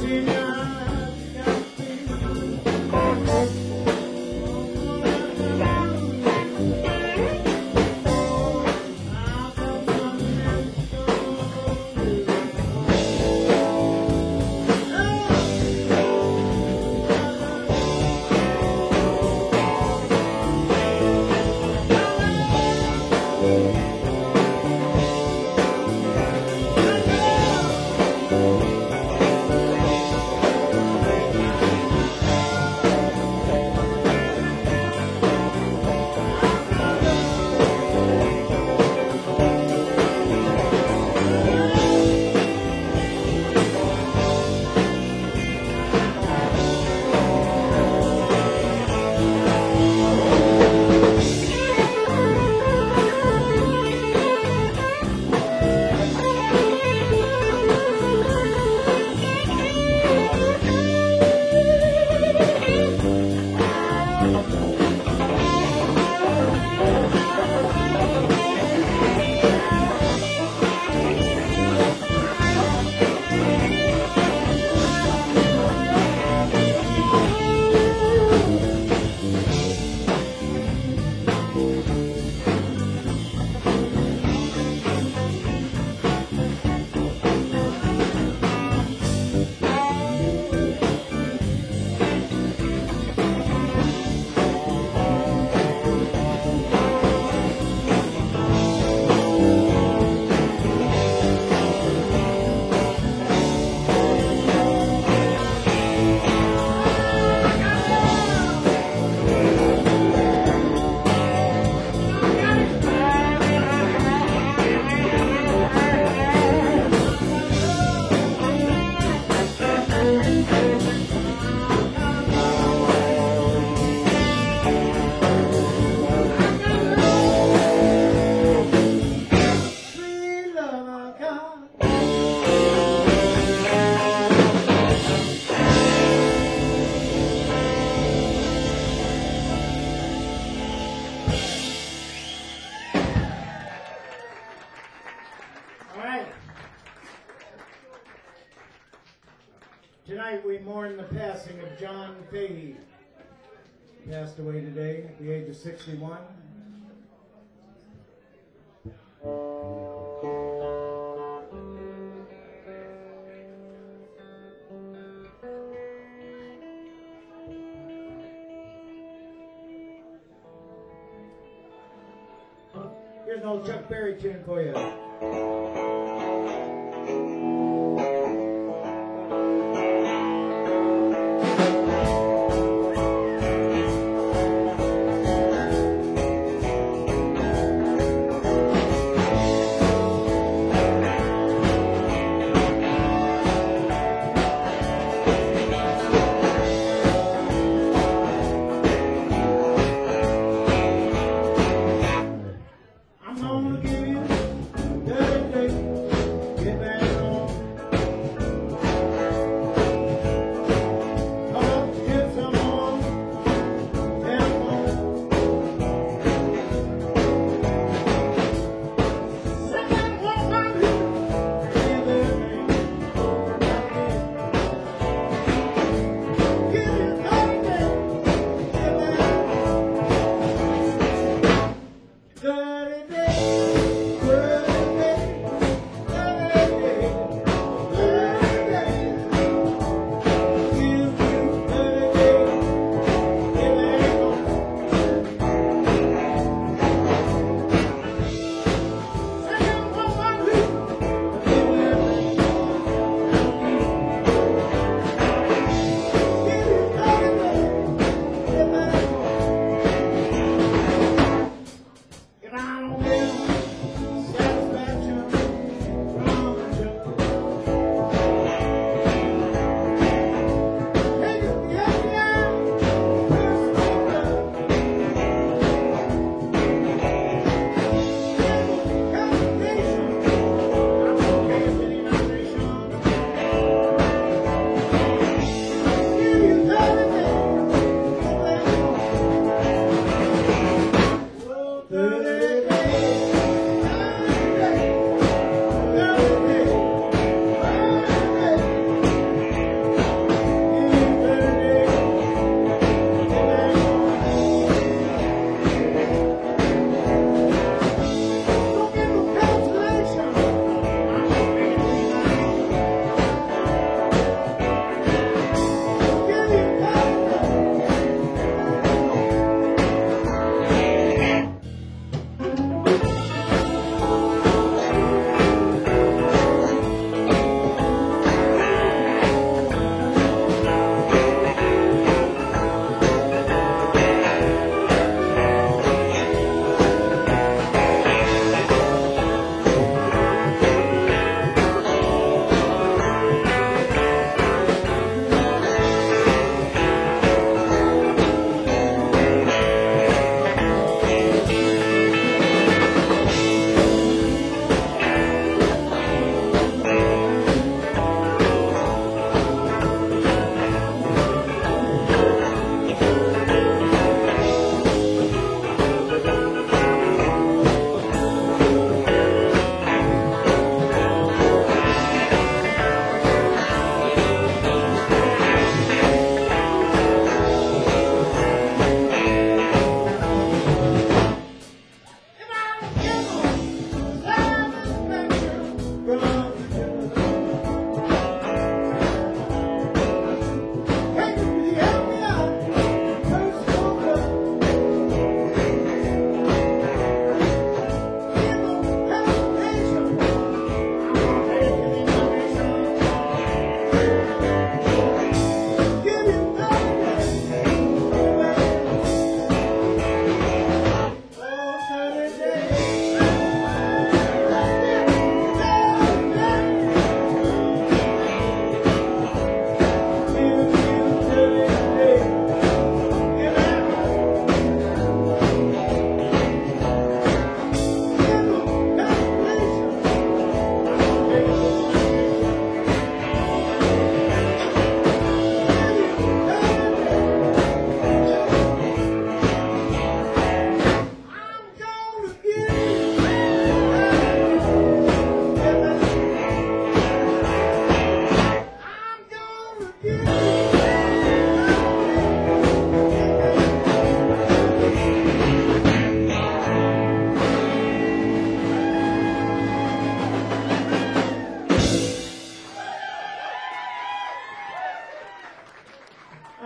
Tonight we mourn the passing of John Fahey. Passed away today at the age of 61. Here's an old Chuck Berry tune for you. I'm gonna give you dirty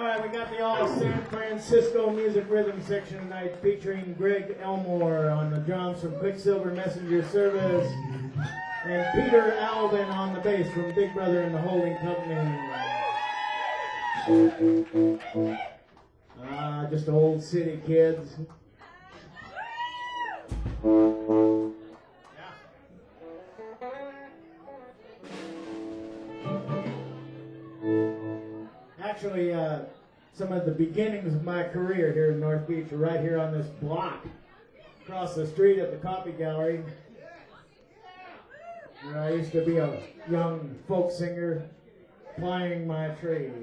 Alright, we got the all San Francisco music rhythm section tonight featuring Greg Elmore on the drums from Quicksilver Messenger Service and Peter Alvin on the bass from Big Brother and the Holding Company. Just old city kids. Actually, some of the beginnings of my career here in North Beach are right here on this block, across the street at the Coffee Gallery, where I used to be a young folk singer plying my trade.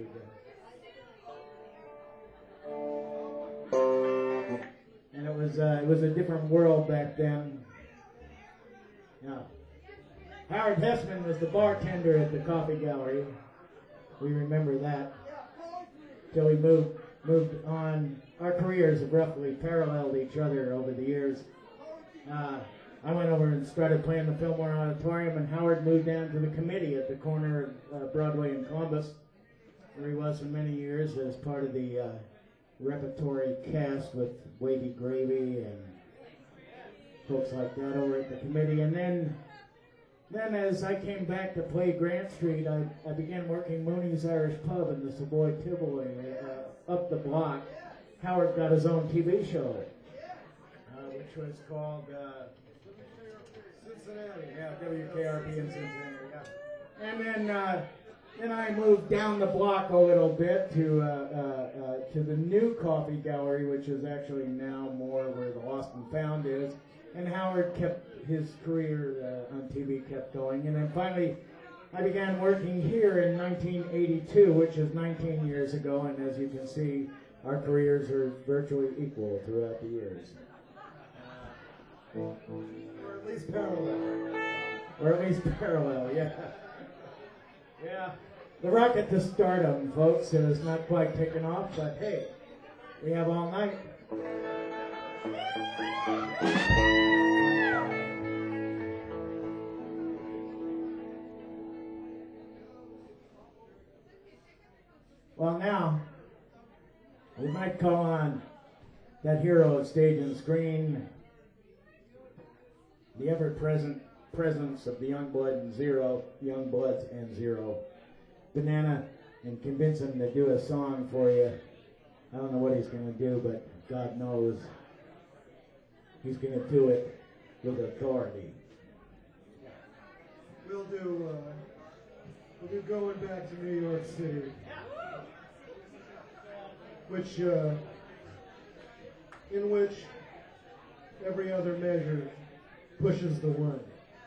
And it was a different world back then. Yeah. Howard Hessman was the bartender at the Coffee Gallery. We remember that. Till we moved on. Our careers have roughly paralleled each other over the years. I went over and started playing the Fillmore Auditorium, and Howard moved down to the committee at the corner of Broadway and Columbus, where he was for many years as part of the repertory cast with Wavy Gravy and folks like that over at the committee. And then as I came back to play Grant Street, I began working Mooney's Irish Pub in the Savoy Tivoli up the block. Howard got his own TV show, which was called Cincinnati. Yeah, WKRP in Cincinnati. Yeah. And then I moved down the block a little bit to the new Coffee Gallery, which is actually now more where the Lost and Found is. And Howard kept his career on TV kept going. And then finally, I began working here in 1982, which is 19 years ago. And as you can see, our careers are virtually equal throughout the years. Or at least parallel. Or at least parallel, yeah. Yeah. The rocket to stardom, folks, has not quite taken off, but hey, we have all night. Well, now, we might call on that hero of stage and screen, the ever-present presence of the Youngbloods and Zero, Banana, and convince him to do a song for you. I don't know what he's going to do, but God knows he's going to do it with authority. We'll do Going Back to New York City, in which every other measure pushes the one.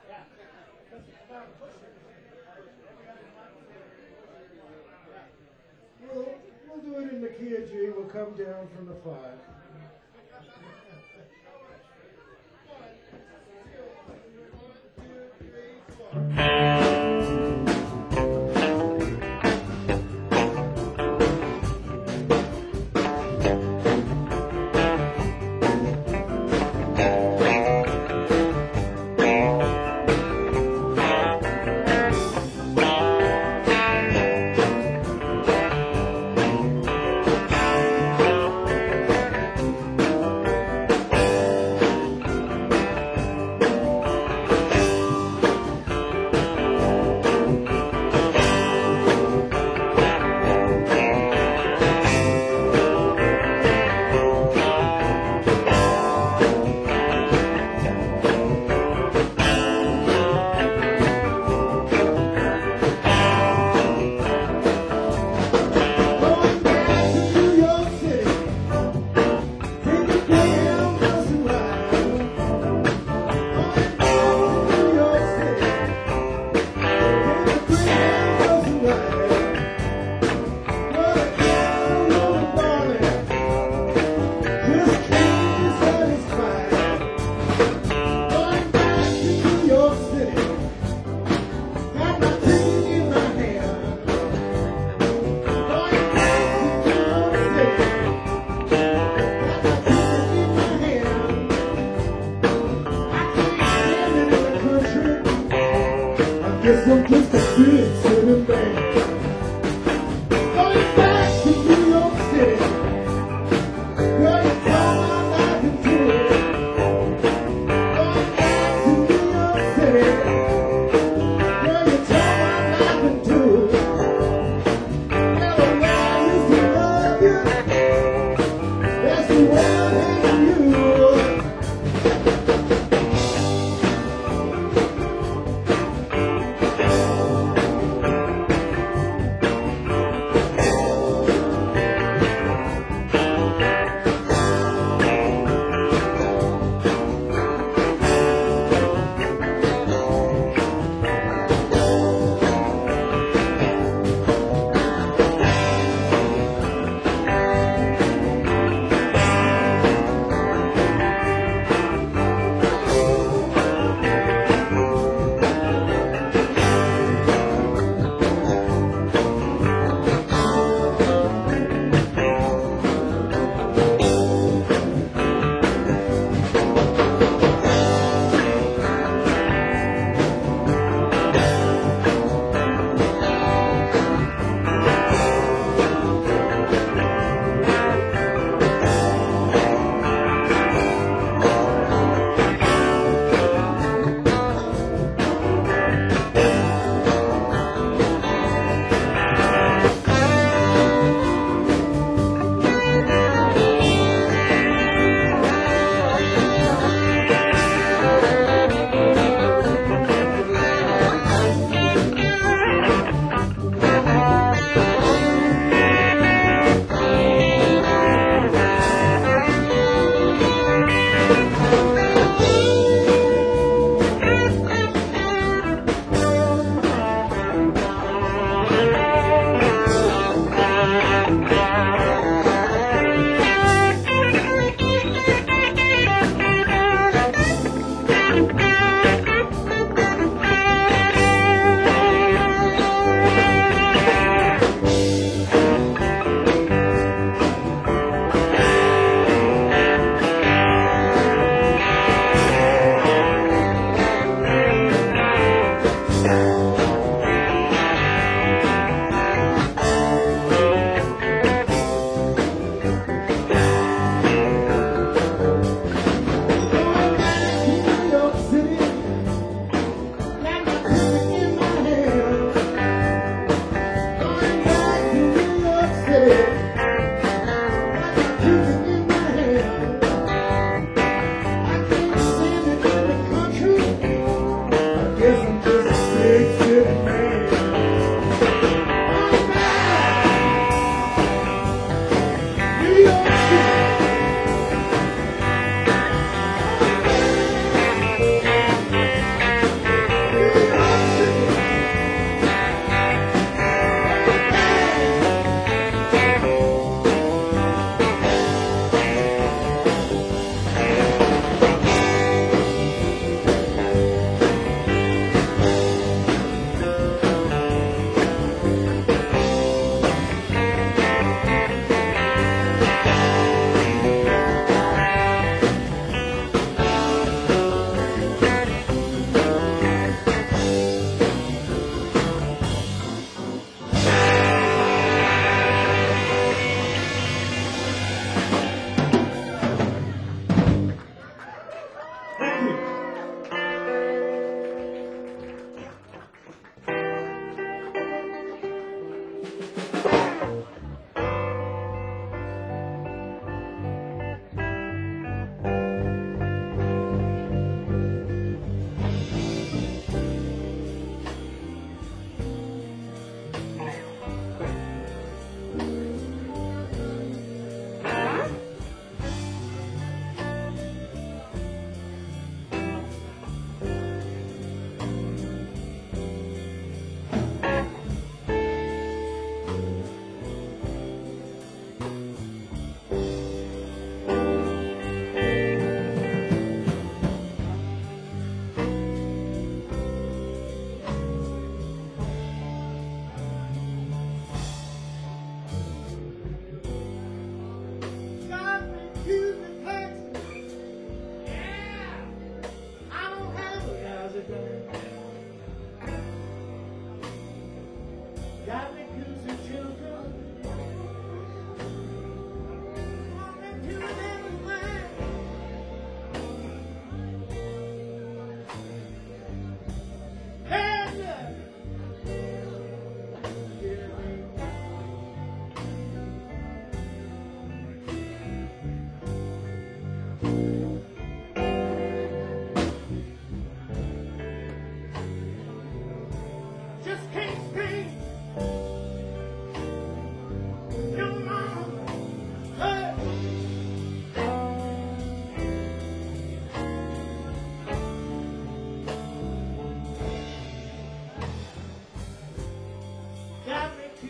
We'll do it in the key of G. We'll come down from the 5. Guess I'm just a kid sitting back.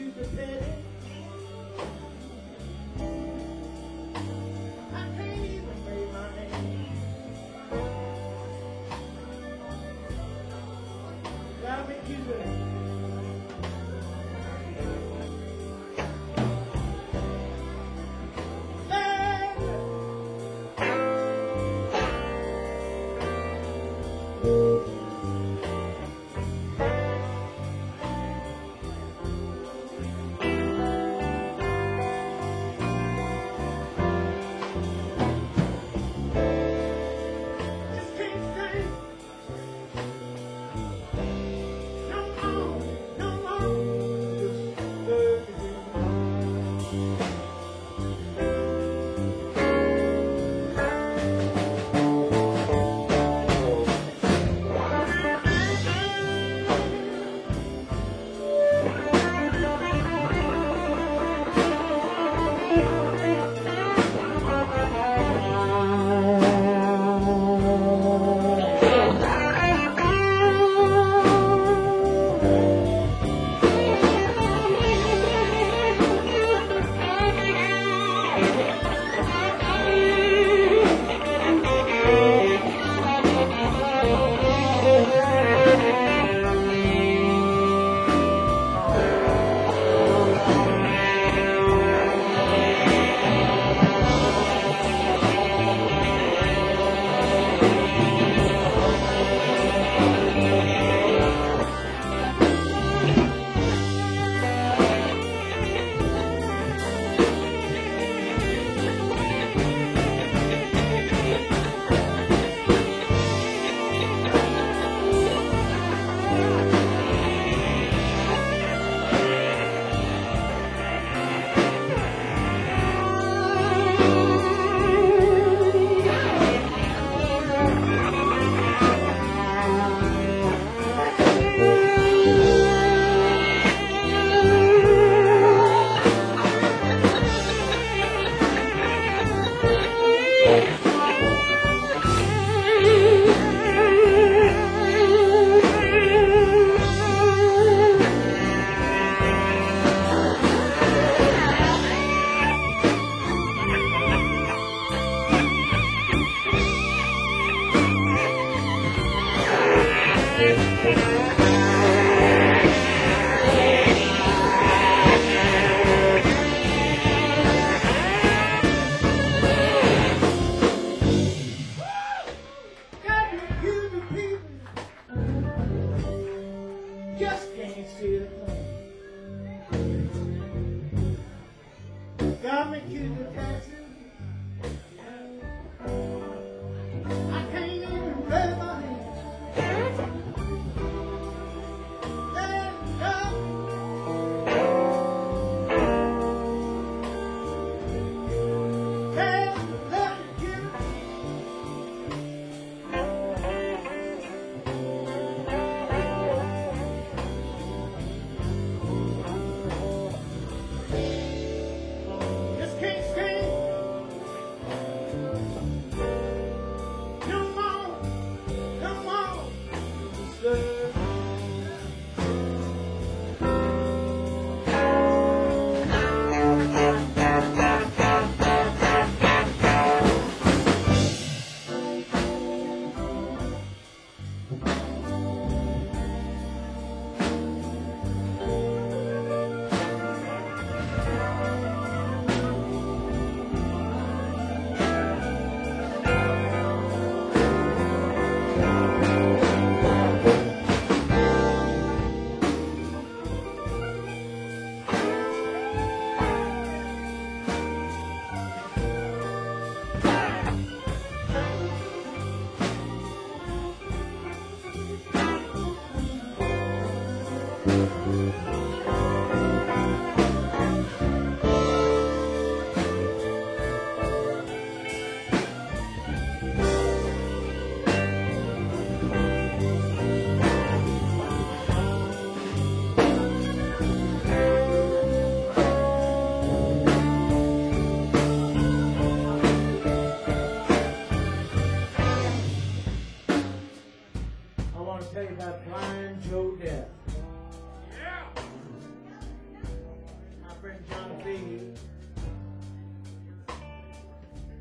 accused of petty. I can't even lay my hand. Got me accused of just can't see the thing. Got me accused of taxes. I can't even raise my hand. Let just can't stand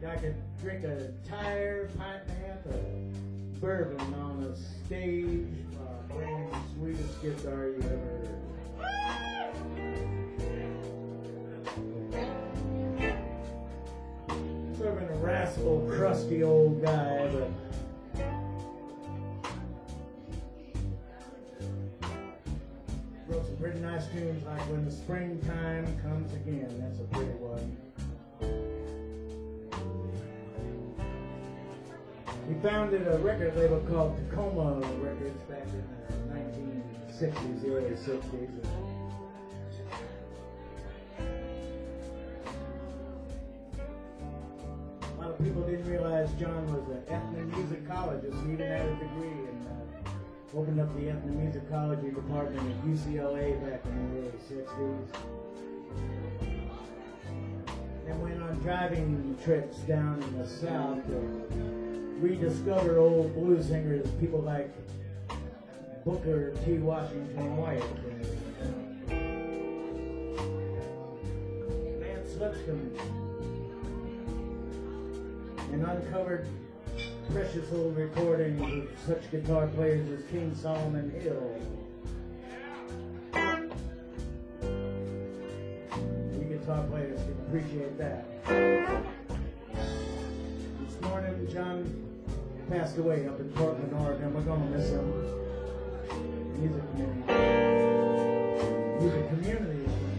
I could drink a entire pint and a half of bourbon on a stage while playing the sweetest guitar you ever heard. Sort of an irascible, crusty old guy, but wrote some pretty nice tunes like When the Springtime Comes Again. That's a pretty one. He founded a record label called Tacoma Records back in the 1960s, the early 60s. A lot of people didn't realize John was an ethnomusicologist. He even had a degree and opened up the ethnomusicology department at UCLA back in the early 60s. And went on driving trips down in the South to rediscover old blues singers, people like Booker T. Washington White, Lance Lipscomb, and uncovered precious old recordings of such guitar players as King Solomon Hill. You guitar players can appreciate that. This morning, John passed away up in Portland, Oregon. We're going to miss him. Music community. Music community.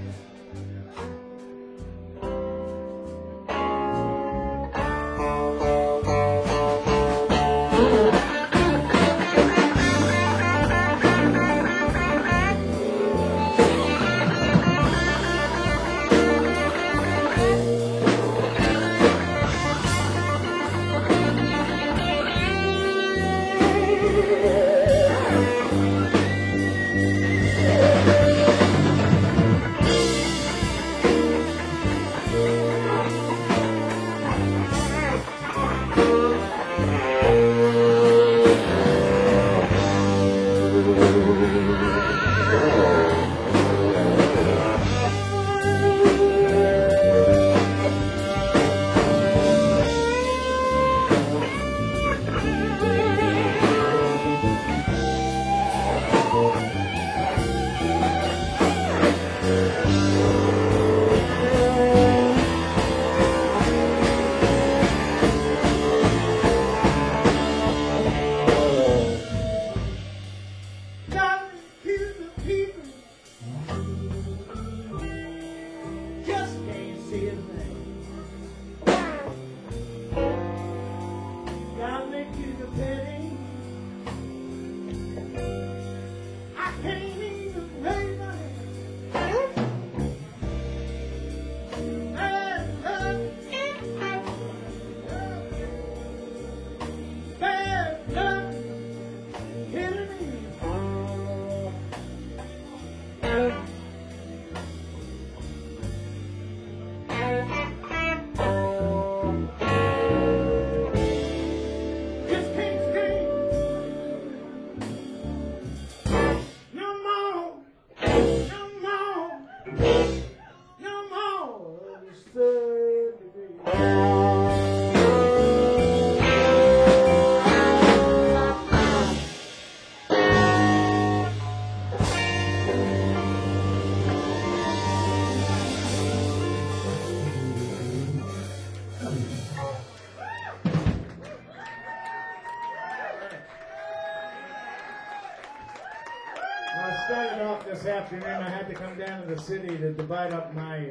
This afternoon, I had to come down to the city to divide up my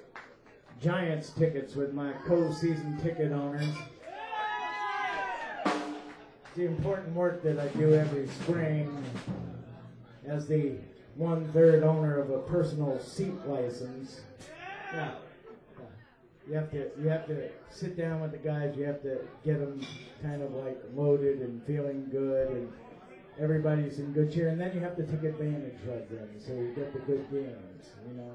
Giants tickets with my co-season ticket owners. It's the important work that I do every spring as the 1/3 owner of a personal seat license. Yeah. You have to sit down with the guys. You have to get them kind of like loaded and feeling good, and everybody's in good cheer, and then you have to take advantage of them so you get the good games, you know.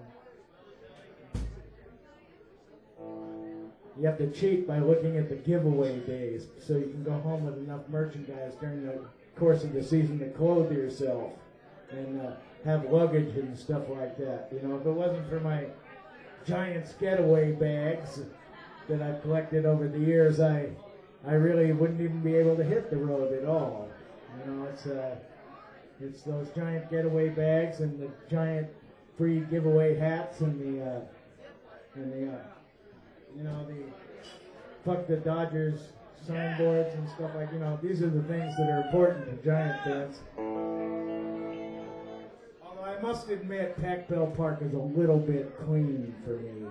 You have to cheat by looking at the giveaway days so you can go home with enough merchandise during the course of the season to clothe yourself and have luggage and stuff like that. You know, if it wasn't for my Giants getaway bags, that I've collected over the years, I really wouldn't even be able to hit the road at all. You know, it's those giant getaway bags and the giant free giveaway hats and the fuck the Dodgers signboards and stuff like, you know, these are the things that are important to Giant fans. Although I must admit, Pac Bell Park is a little bit clean for me.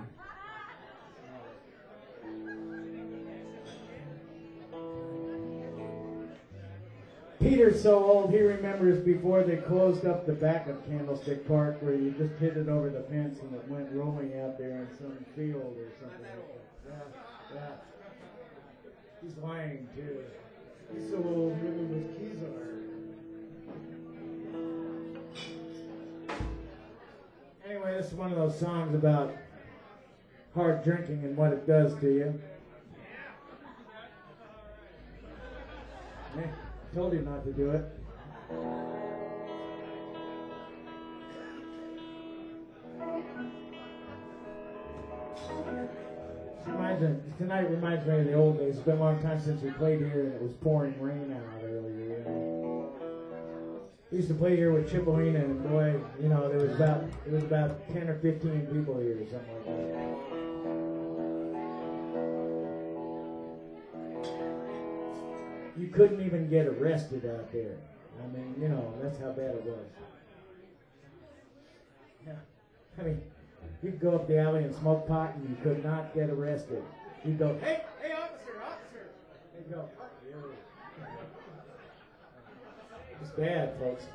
Peter's so old, he remembers before they closed up the back of Candlestick Park where you just hit it over the fence and it went rolling out there in some field or something like that. Yeah. He's lying too. He's so old, he knew what keys are. Anyway, this is one of those songs about hard drinking and what it does to you. I told you not to do it. Tonight reminds me of the old days. It's been a long time since we played here, and it was pouring rain out earlier. You know? We used to play here with Chipolina, and boy, you know, there was about 10 or 15 people here, or something like that. You couldn't even get arrested out there. I mean, you know, that's how bad it was. Yeah, I mean, you'd go up the alley and smoke pot, and you could not get arrested. You'd go, hey, officer. They'd go, fuck you. It's bad, folks.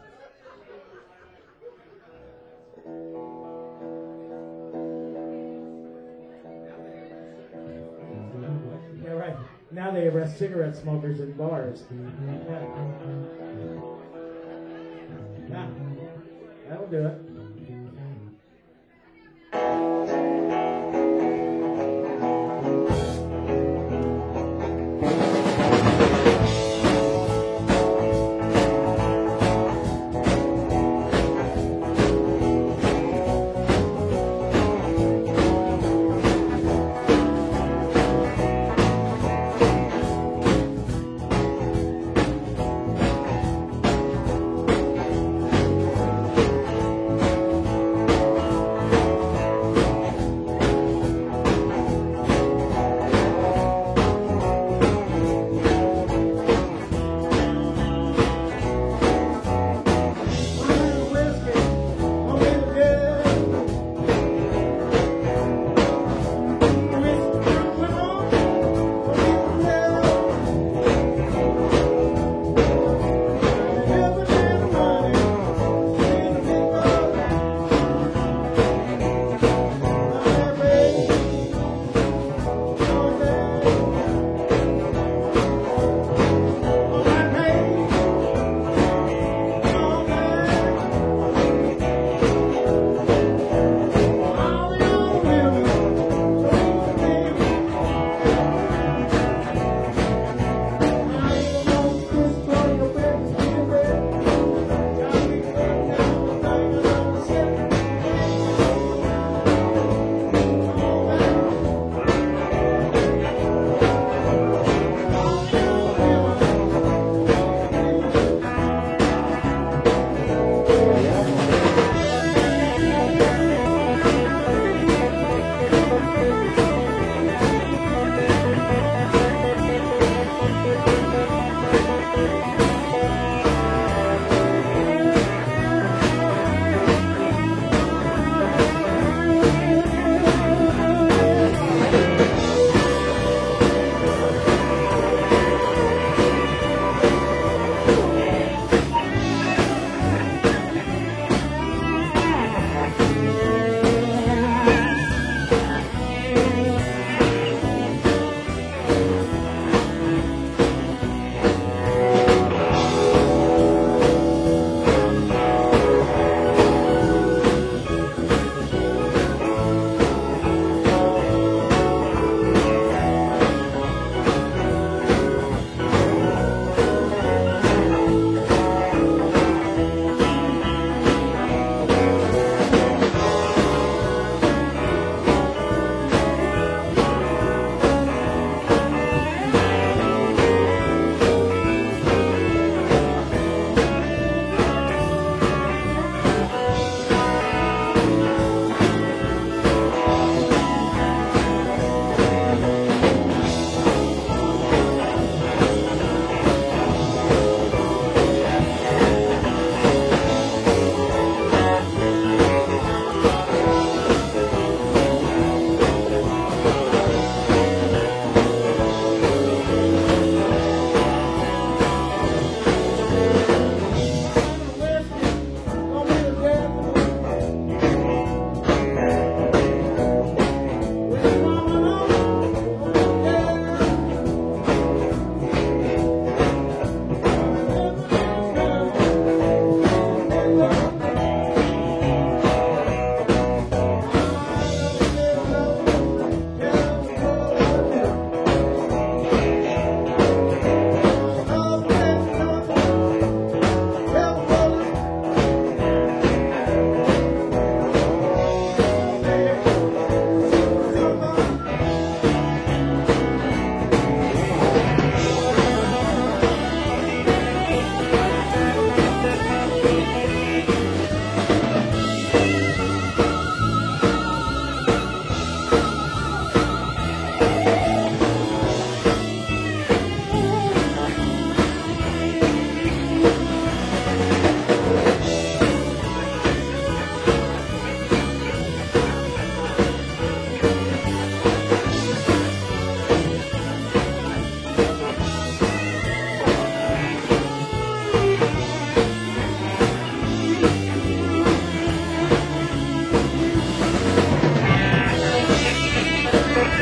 Yeah, right. Now they arrest cigarette smokers in bars. Yeah, that'll do it.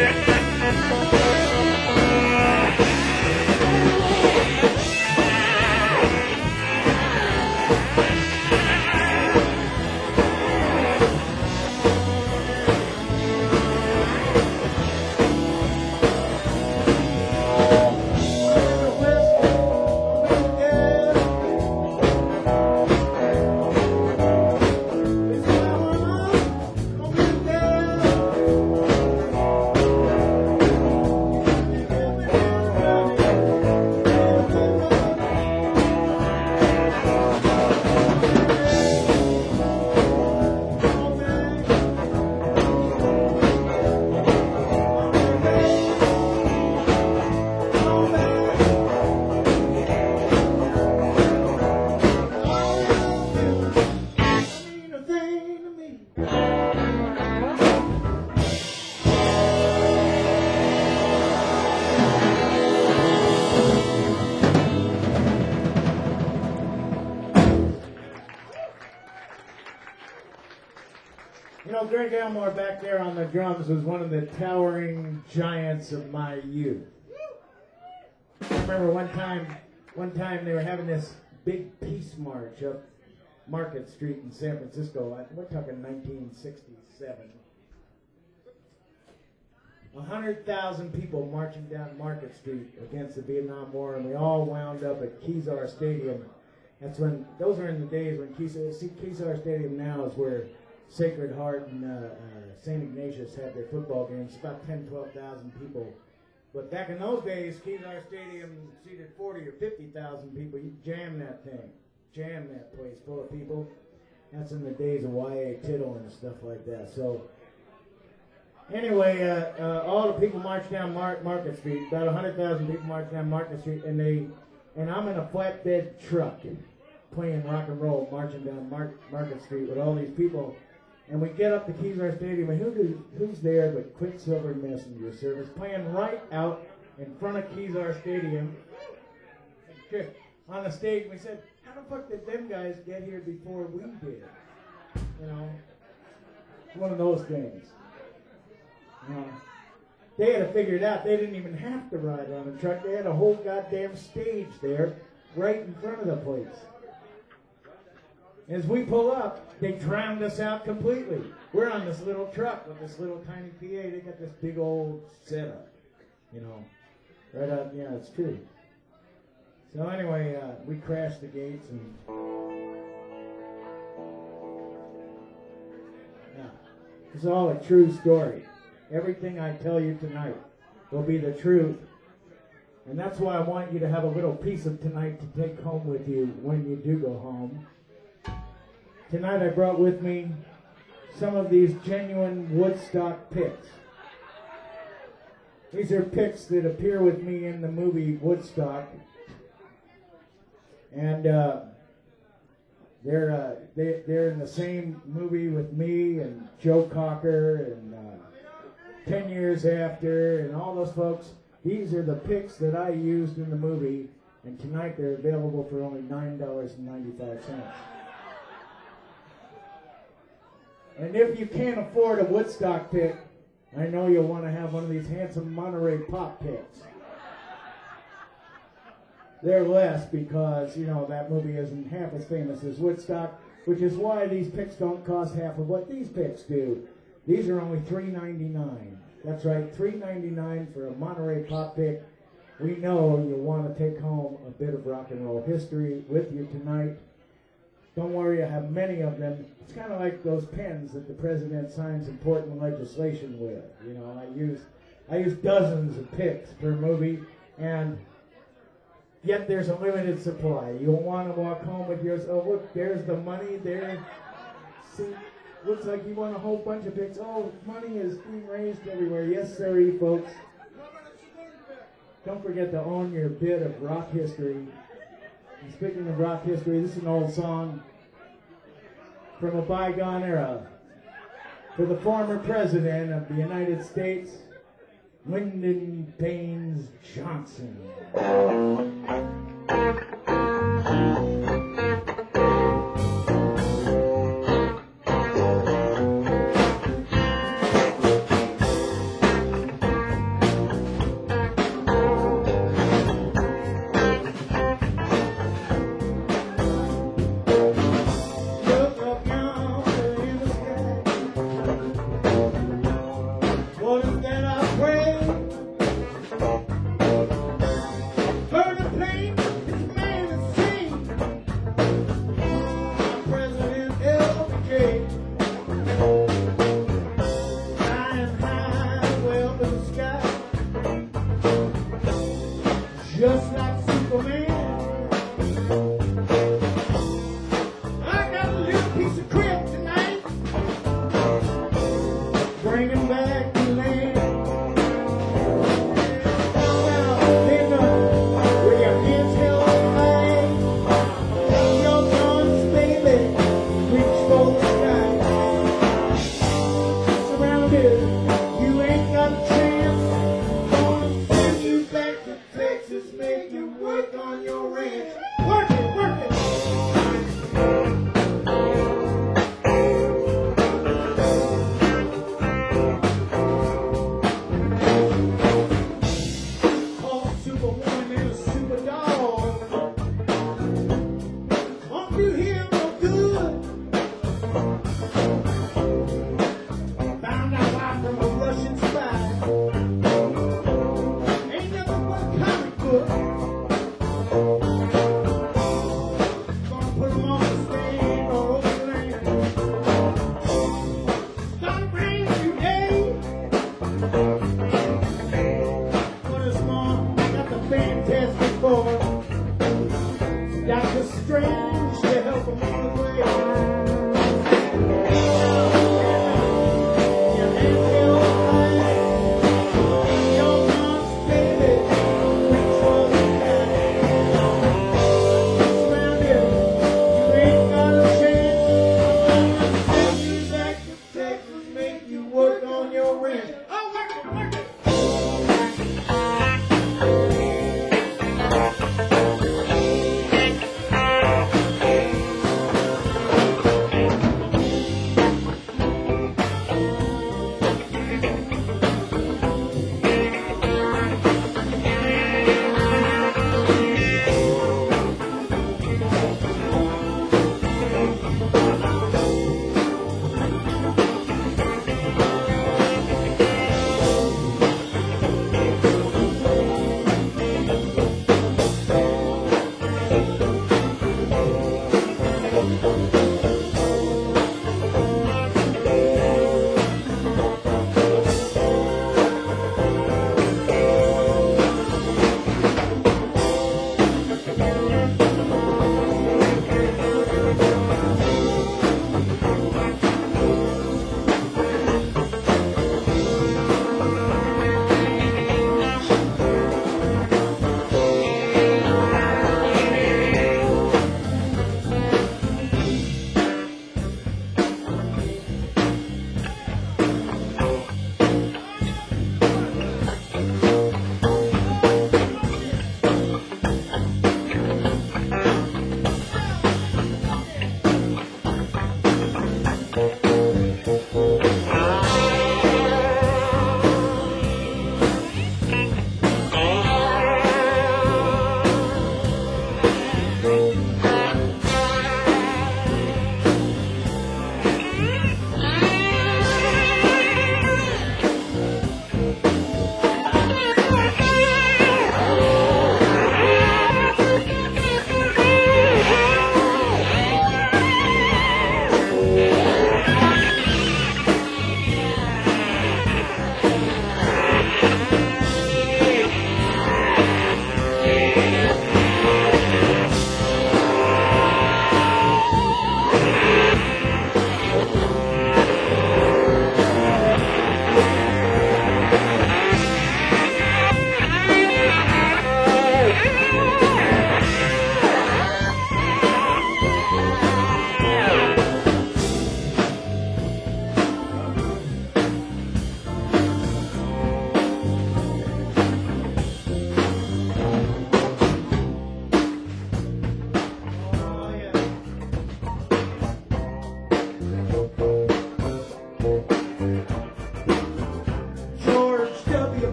You know, Greg Elmore back there on the drums was one of the towering giants of my youth. I remember one time they were having this big peace march up Market Street in San Francisco. We're talking 1967. 100,000 people marching down Market Street against the Vietnam War, and we all wound up at Kezar Stadium. Those were in the days when Kezar Stadium now is where Sacred Heart and St. Ignatius had their football games. About 10,000, 12,000 people. But back in those days, Kezar Stadium seated 40 or 50,000 people. You jam that thing. Jam that place full of people. That's in the days of Y.A. Tittle and stuff like that. So, anyway, all the people marched down Market Street. About 100,000 people marched down Market Street, and I'm in a flatbed truck playing rock and roll, marching down Market Street with all these people. And we get up to Kezar Stadium, and who's there but Quicksilver Messenger Service playing right out in front of Kezar Stadium on the stage. We said, how the fuck did them guys get here before we did? You know, it's one of those things. You know, they had to figure it out. They didn't even have to ride on a truck. They had a whole goddamn stage there right in front of the place. As we pull up, they drowned us out completely. We're on this little truck with this little tiny PA. They got this big old setup, you know, right out. Yeah, it's true. So anyway, we crashed the gates, and yeah, it's all a true story. Everything I tell you tonight will be the truth, and that's why I want you to have a little piece of tonight to take home with you when you do go home. Tonight I brought with me some of these genuine Woodstock picks. These are picks that appear with me in the movie Woodstock. And they're in the same movie with me and Joe Cocker and 10 Years After and all those folks. These are the picks that I used in the movie, and tonight they're available for only $9.95. And if you can't afford a Woodstock pick, I know you'll want to have one of these handsome Monterey Pop picks. They're less because, you know, that movie isn't half as famous as Woodstock, which is why these picks don't cost half of what these picks do. These are only $3.99. That's right, $3.99 for a Monterey Pop pick. We know you'll want to take home a bit of rock and roll history with you tonight. Don't worry, I have many of them. It's kind of like those pens that the president signs important legislation with. You know, I use dozens of picks per movie, and yet there's a limited supply. You'll want to walk home with yours. Oh, look, there's the money there. See, looks like you want a whole bunch of picks. Oh, money is being raised everywhere. Yes, sir, folks. Don't forget to own your bit of rock history. And speaking of rock history, this is an old song from a bygone era for the former president of the United States, Lyndon Baines Johnson. bringing back the land. Come out, stand up with your hands held high. Take your guns, baby, reach for the sky. Surrounded, you ain't got a chance. Gonna send you back to Texas, make you work on your ranch. Work it, work it. All Superwoman and a super dog. Won't you hear no good? Found out why from a Russian spy. Ain't nothing but comic book. Gonna put 'em on the stand or over the land. Start a brand new day. What is more, I got the Fantastic Four. Doctor Strange to help 'em on the way. Your hands held high. Your guns, baby, reach for the sky. Surrounded, you ain't got a chance. Send you back to Texas, make you work on your ranch. Oh, work it, work it.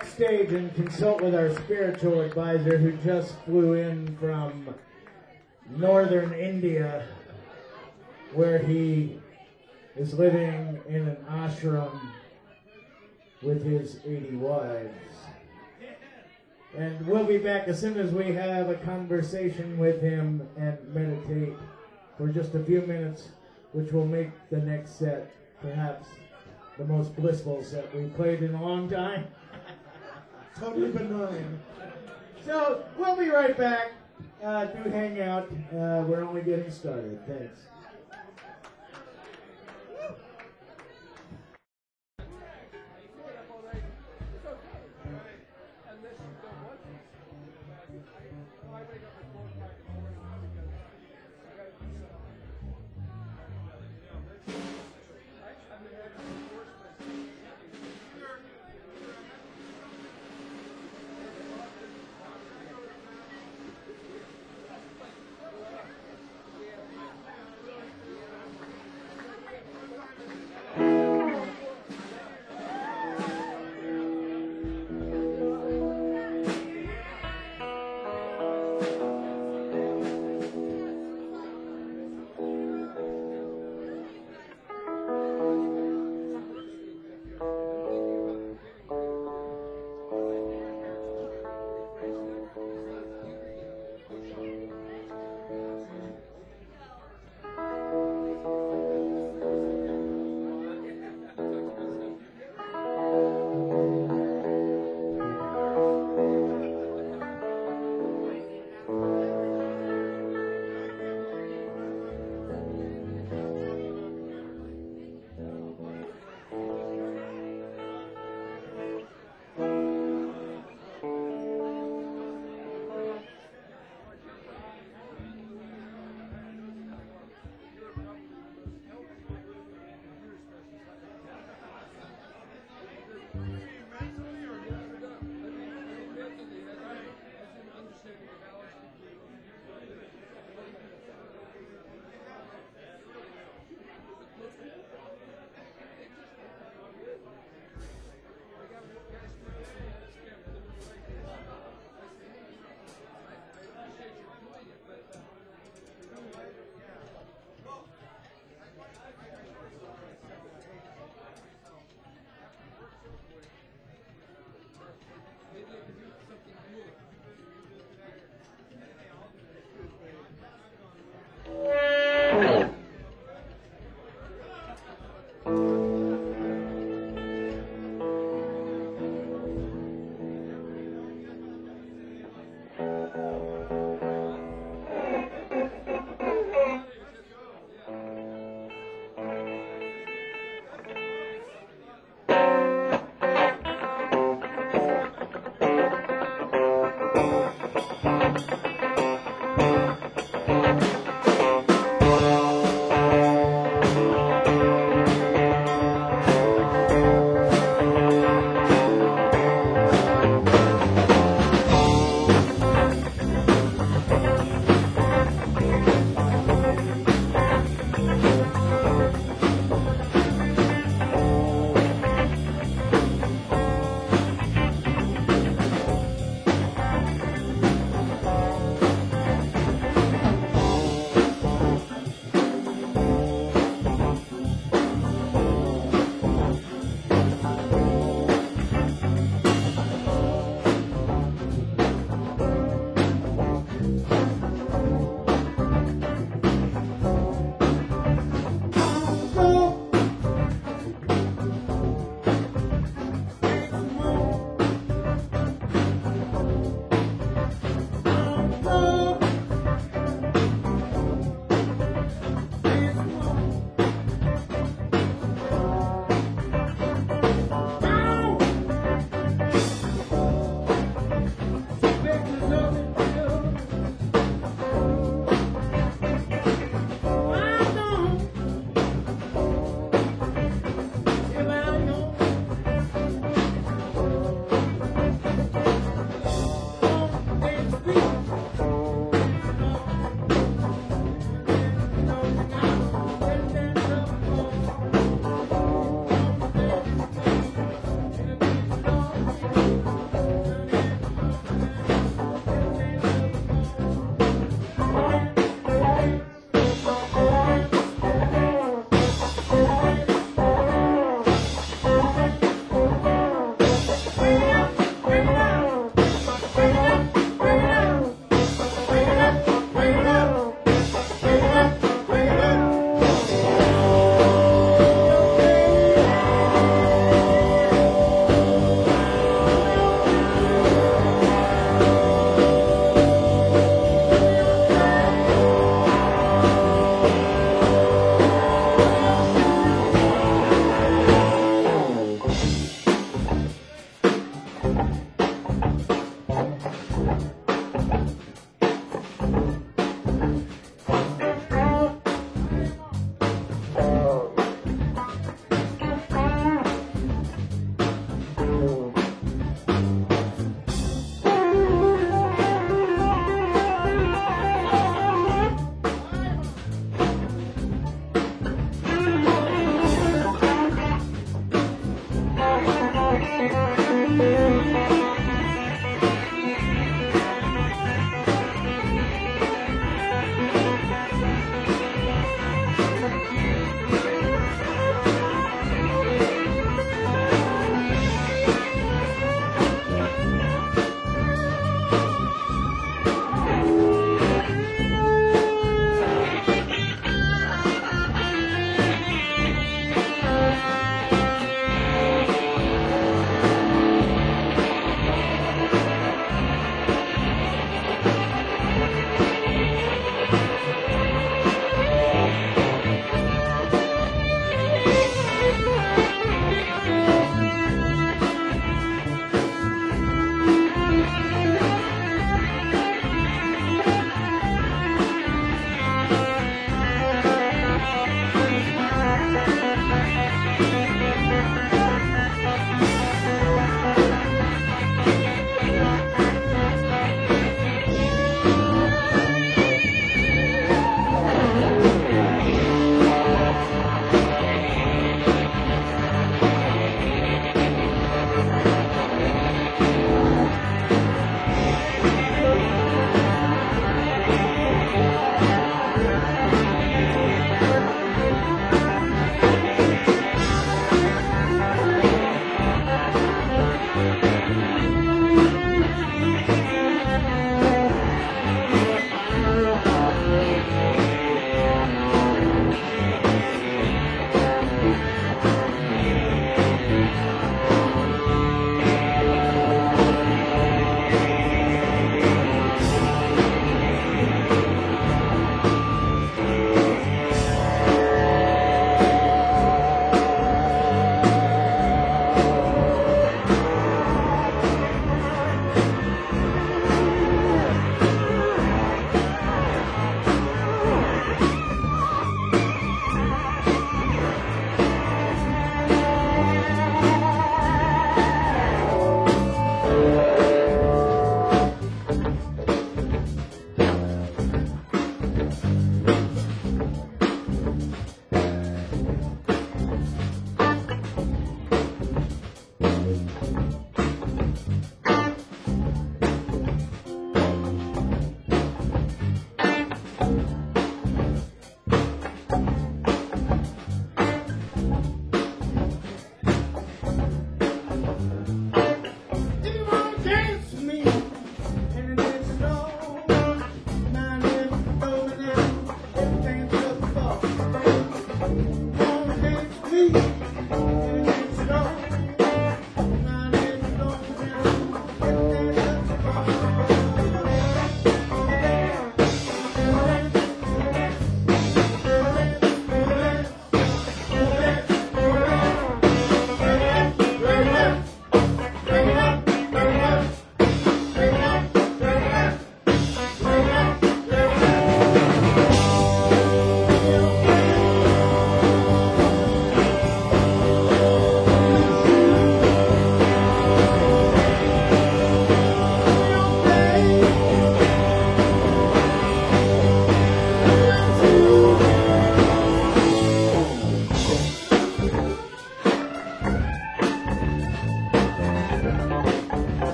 backstage and consult with our spiritual advisor who just flew in from northern India, where he is living in an ashram with his 80 wives. And we'll be back as soon as we have a conversation with him and meditate for just a few minutes, which will make the next set perhaps the most blissful set we've played in a long time. Totally benign. So we'll be right back. Do hang out. We're only getting started. Thanks.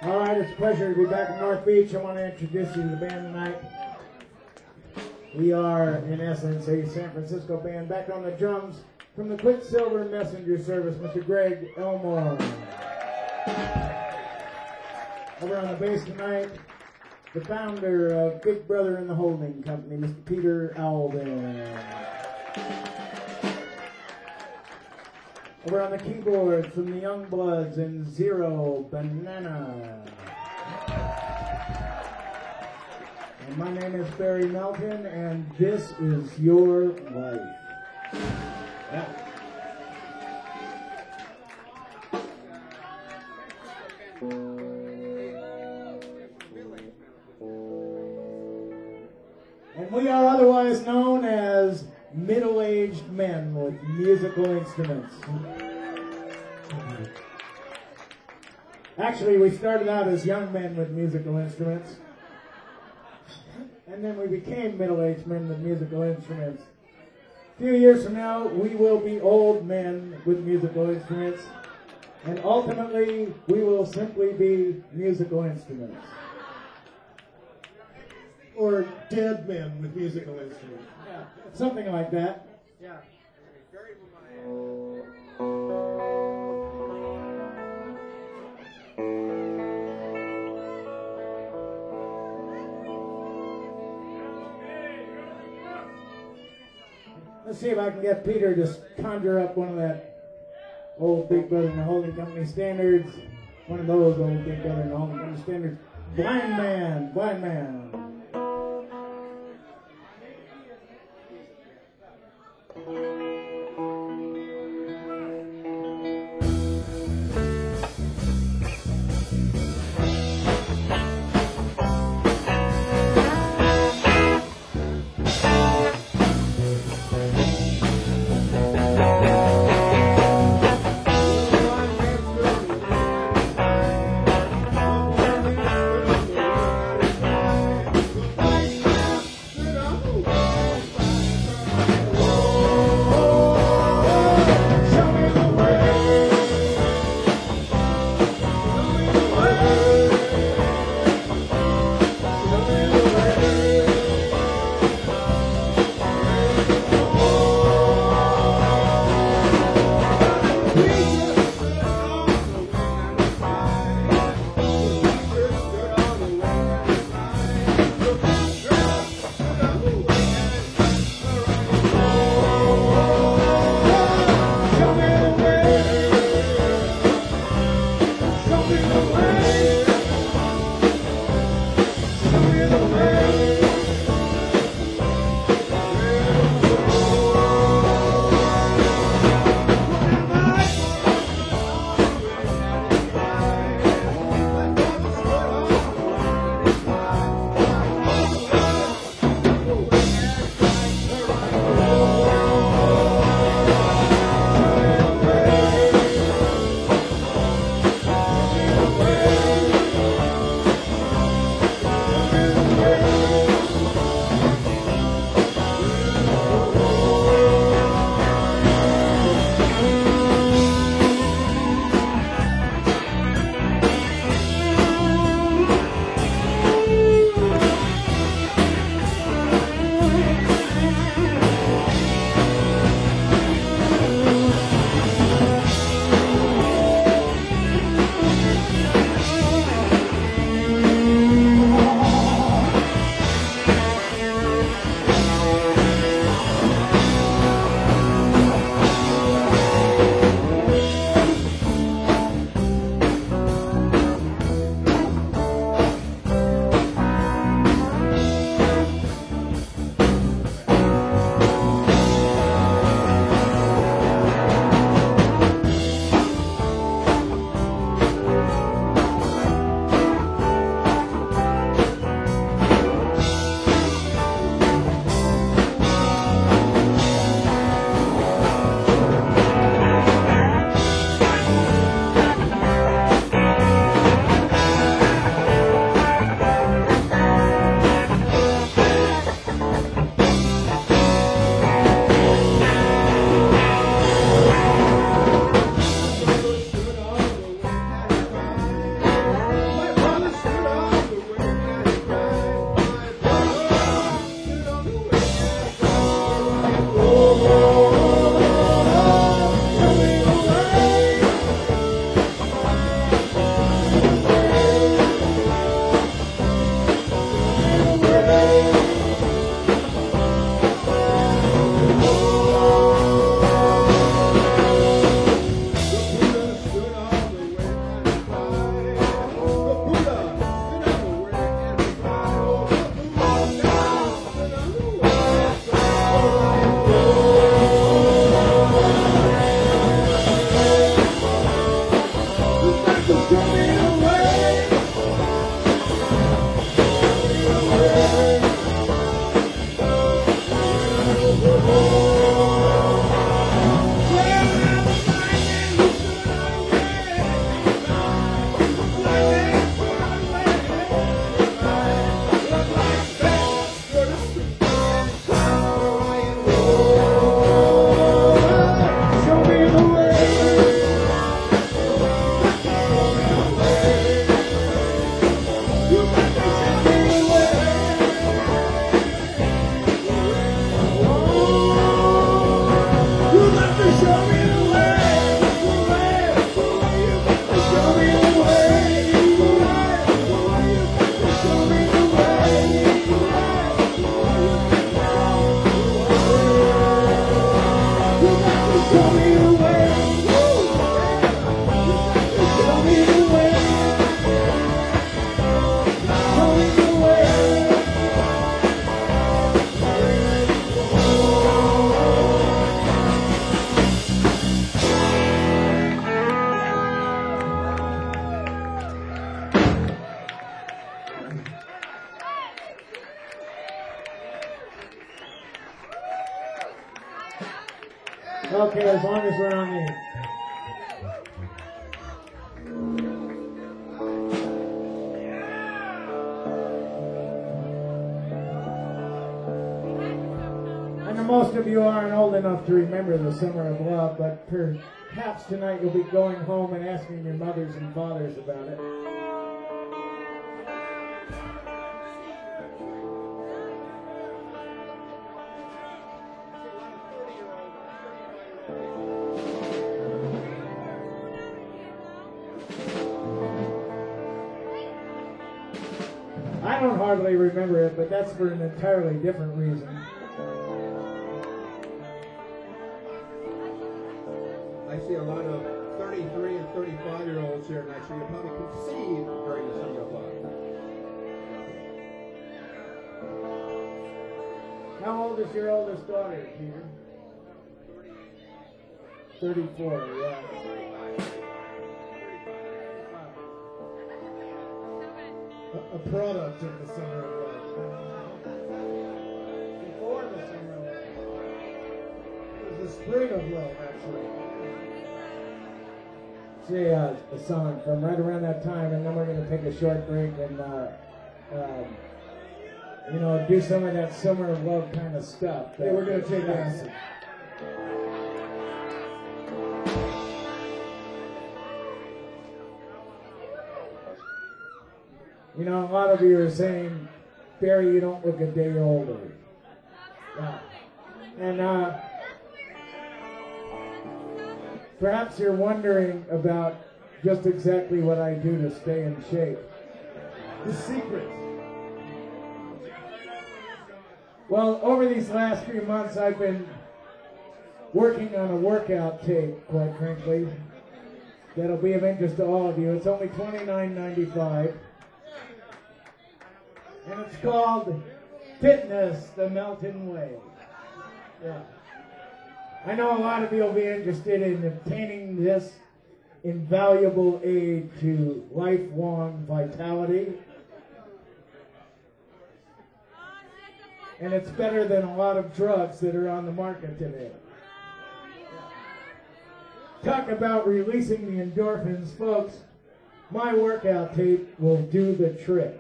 All right, it's a pleasure to be back in North Beach. I want to introduce you to the band tonight. We are, in essence, a San Francisco band. Back on the drums from the Quicksilver Messenger Service, Mr. Greg Elmore. Over on the bass tonight, the founder of Big Brother and the Holding Company, Mr. Peter Alden. Over on the keyboard from the Youngbloods and Zero Banana. And my name is Barry Melton, and this is your life. Yeah. And we are otherwise known as middle-aged men with musical instruments. Actually, we started out as young men with musical instruments, and then we became middle-aged men with musical instruments. A few years from now, we will be old men with musical instruments, and ultimately, we will simply be musical instruments. Or dead men with musical instruments. Yeah, something like that. Yeah. Let's see if I can get Peter to conjure up one of that old Big Brother and the Holding Company standards. One of those old Big Brother and the Holding Company standards. Blind Man, Blind Man. Okay, as long as we're on the. I know most of you aren't old enough to remember the Summer of Love, but perhaps tonight you'll be going home and asking your mothers and fathers about it. I don't hardly remember it, but that's for an entirely different reason. I see a lot of 33 and 35-year-olds here tonight, so you probably conceived during the Summer of Love. How old is your oldest daughter, Peter? 34, yeah. A product of the Summer of Love. Before the Summer of Love. It was the Spring of Love, actually. See a song from right around that time, and then we're going to take a short break and, do some of that Summer of Love kind of stuff. Hey, we're going to take acid. You know, a lot of you are saying, Barry, you don't look a day older. Yeah. And perhaps you're wondering about just exactly what I do to stay in shape. The secret. Well, over these last few months, I've been working on a workout tape, quite frankly, that'll be of interest to all of you. It's only $29.95. And it's called Fitness the Melton Way. Yeah. I know a lot of you will be interested in obtaining this invaluable aid to lifelong vitality. And it's better than a lot of drugs that are on the market today. Talk about releasing the endorphins, folks. My workout tape will do the trick.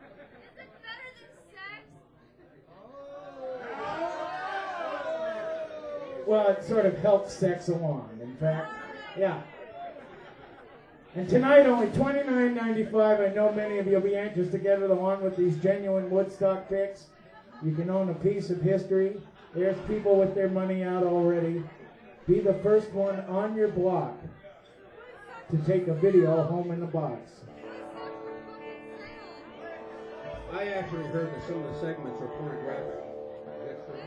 Well, it sort of helps sex along, in fact. Yeah. And tonight, only $29.95. I know many of you will be anxious to get it along with these genuine Woodstock picks. You can own a piece of history. There's people with their money out already. Be the first one on your block to take a video home in the box. I actually heard that some of the segments are pornographic. Is that true?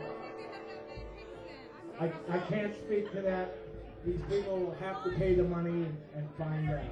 I can't speak to that. These people will have to pay the money and find out.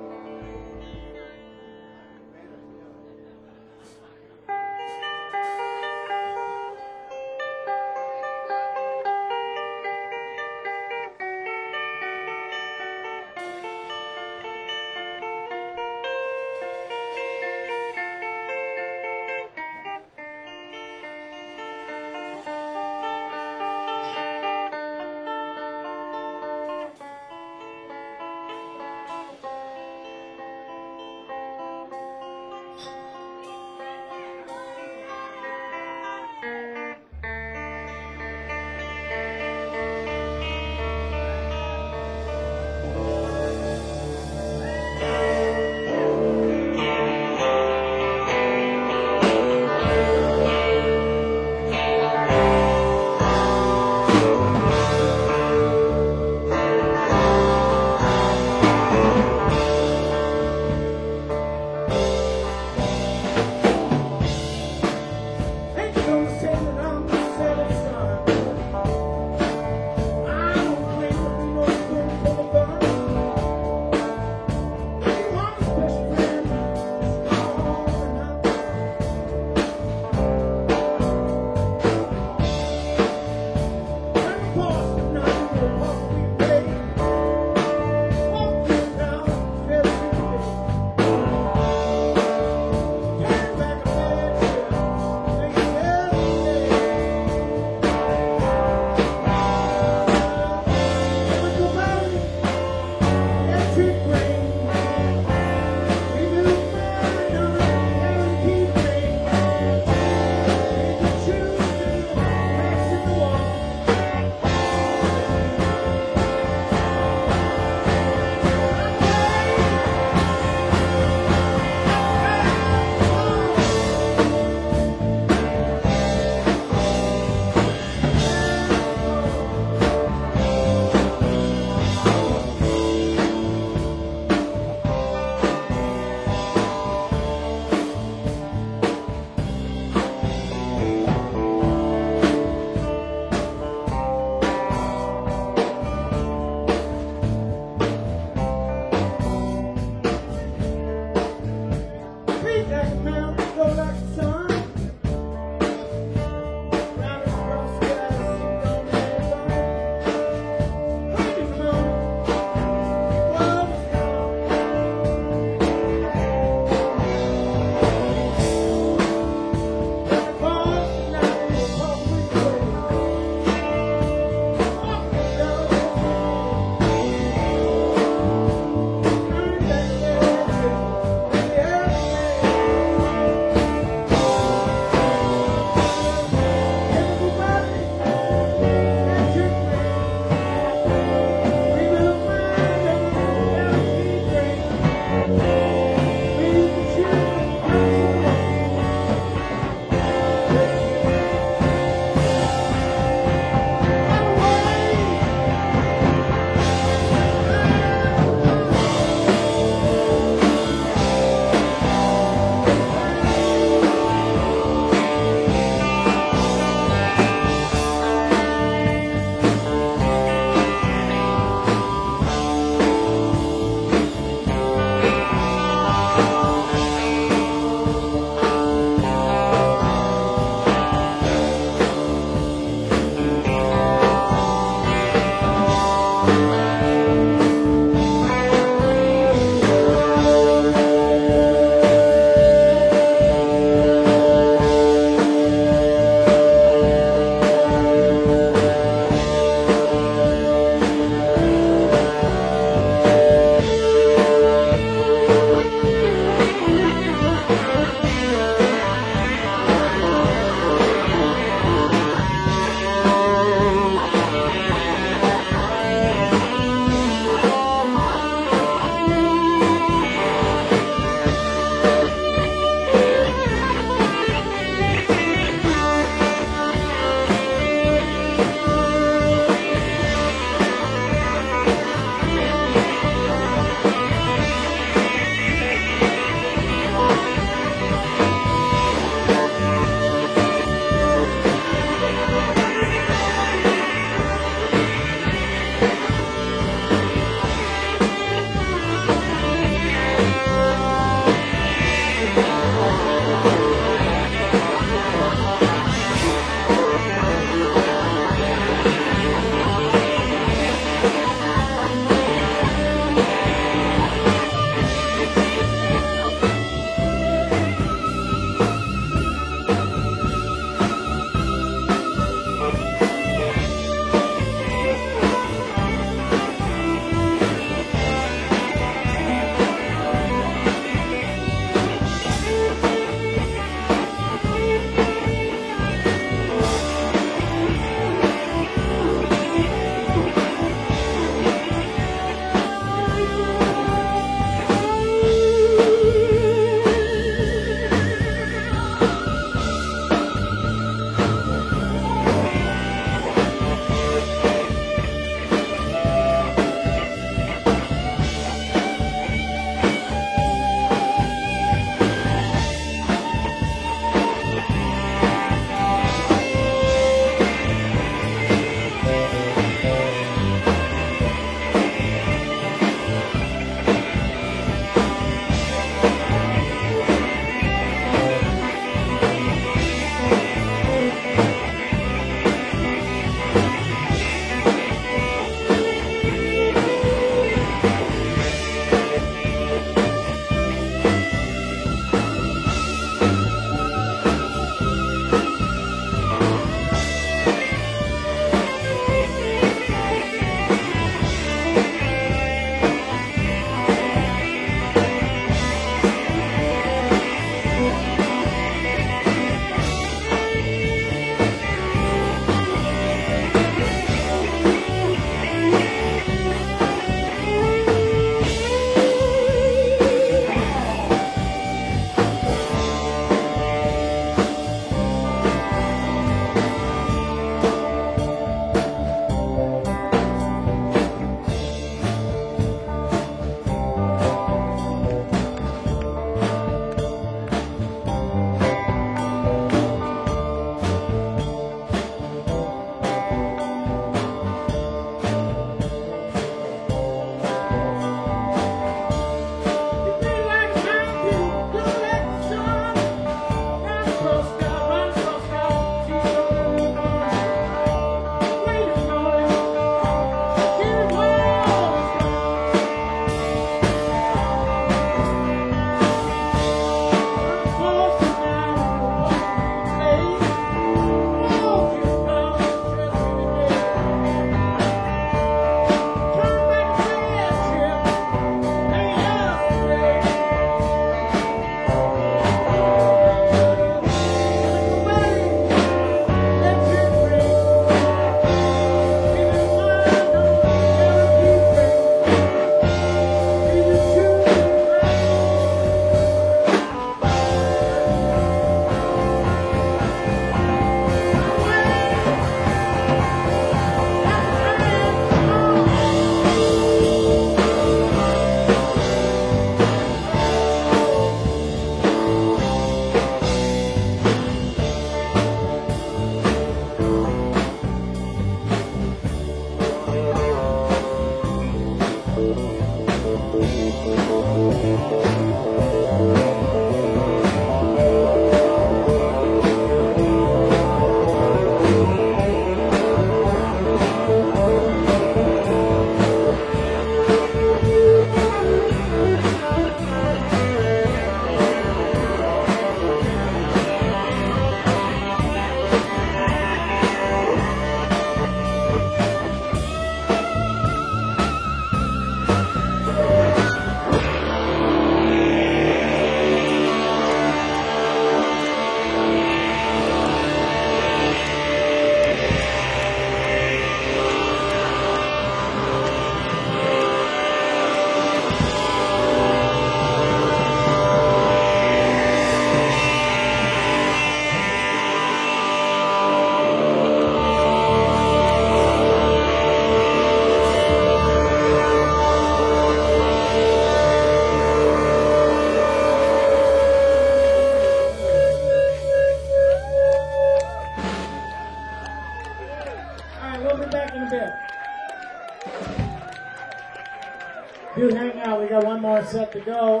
Do hang out. We got one more set to go.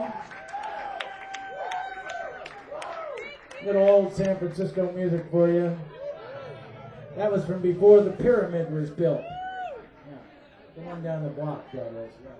Little old San Francisco music for you. That was from before the pyramid was built. Yeah. The one down the block, that is. Yeah.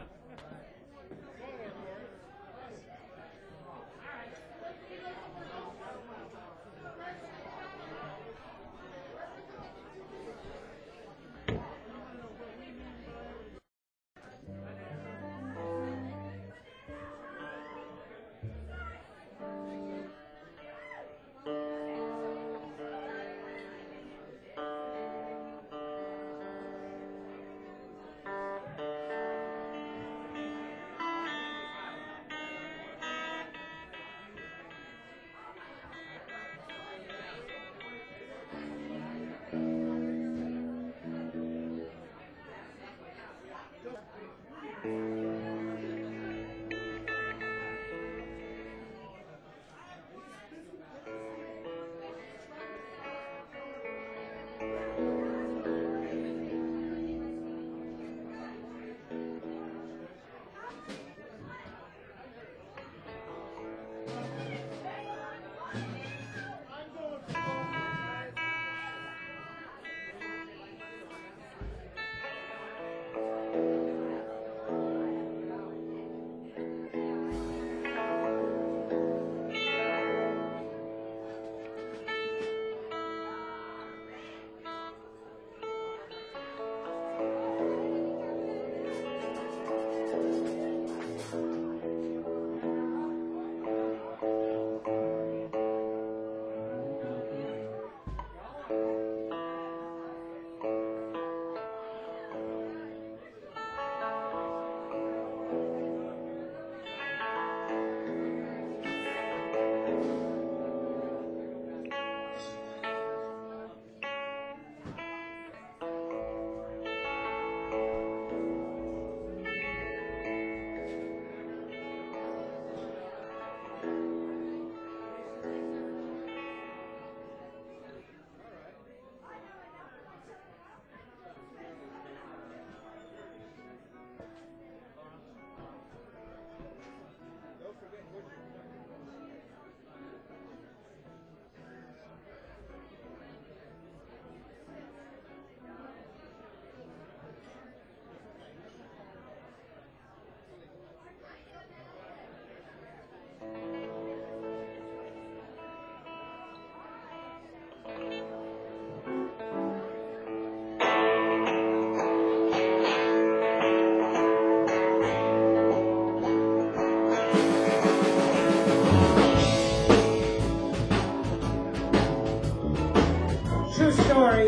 Story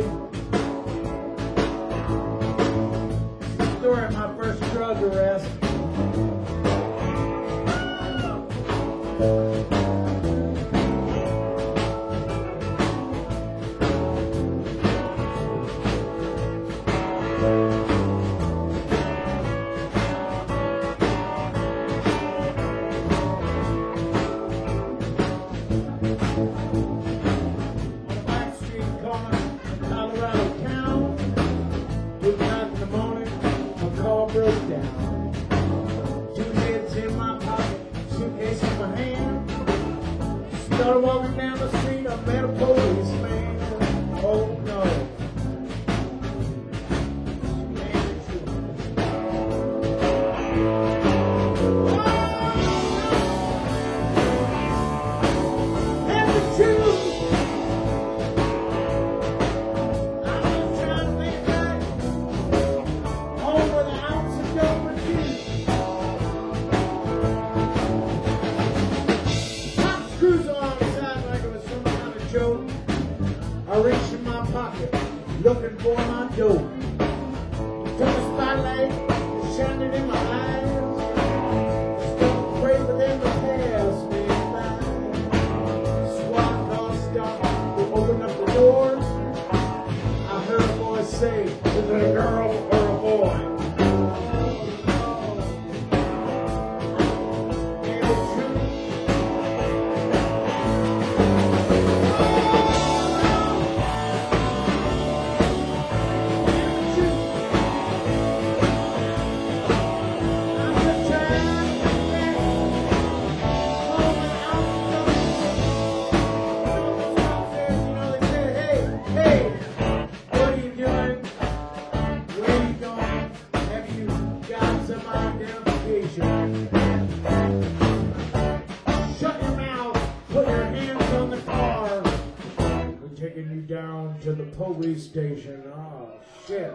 of my first drug arrest. Broke down. before my door. Took a spotlight and shined it in my eyes. Still pray for them to pass me by. SWAT cars stopped to open up the doors. I heard a voice say, "Is it a girl or a boy?" Taking you down to the police station. Oh, shit.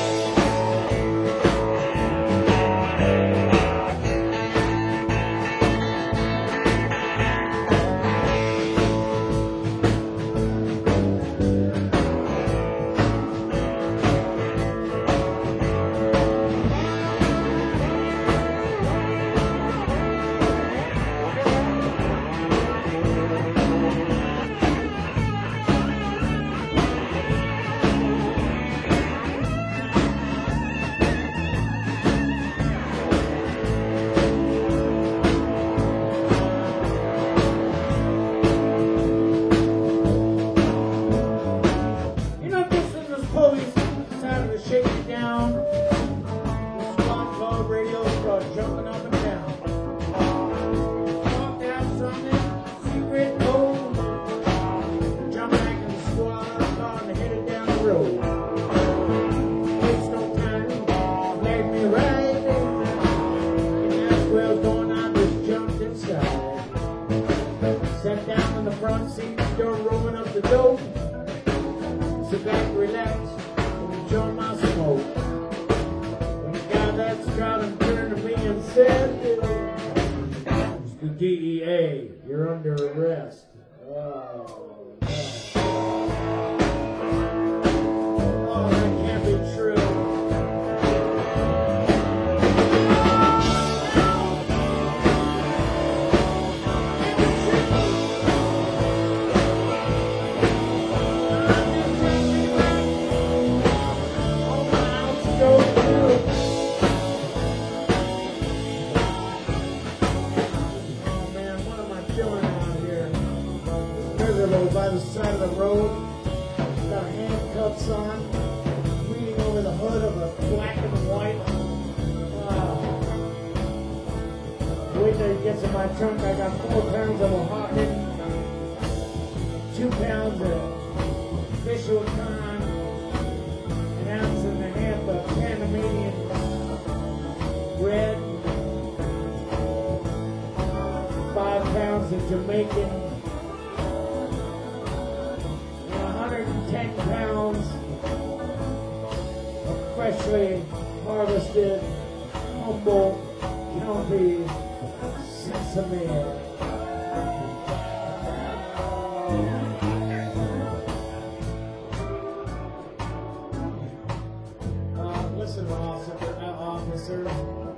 Sat down in the front seat, started rolling up the dope. Sit back, relax, and enjoy my smoke. When the guy that's driving turned to me and said, "Mr. DEA, you're under arrest." Oh, that can't be true. By the side of the road, got handcuffs on, leaning over the hood of a black and white. Wait till he gets in my trunk. I got 4 pounds of Oaxacan, 2 pounds of official con, an ounce and a half of Panamanian bread, 5 pounds of Jamaican, 10 pounds of freshly harvested Humboldt County sesame. Listen, officers.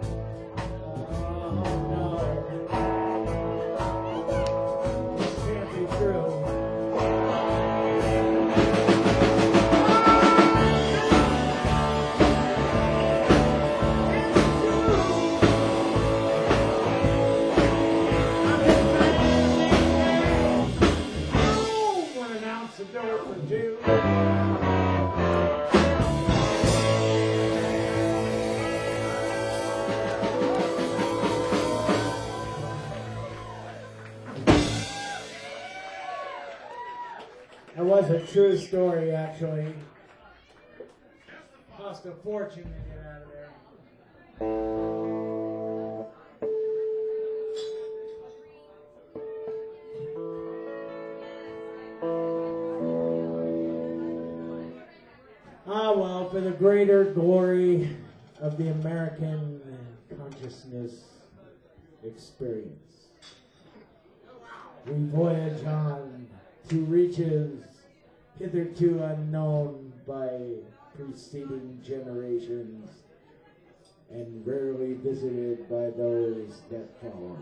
Oh no. This can't be true. That was a true story, actually. Cost a fortune to get out of there. Ah, well, for the greater glory of the American consciousness experience, we voyage on to reaches hitherto unknown by preceding generations and rarely visited by those that follow.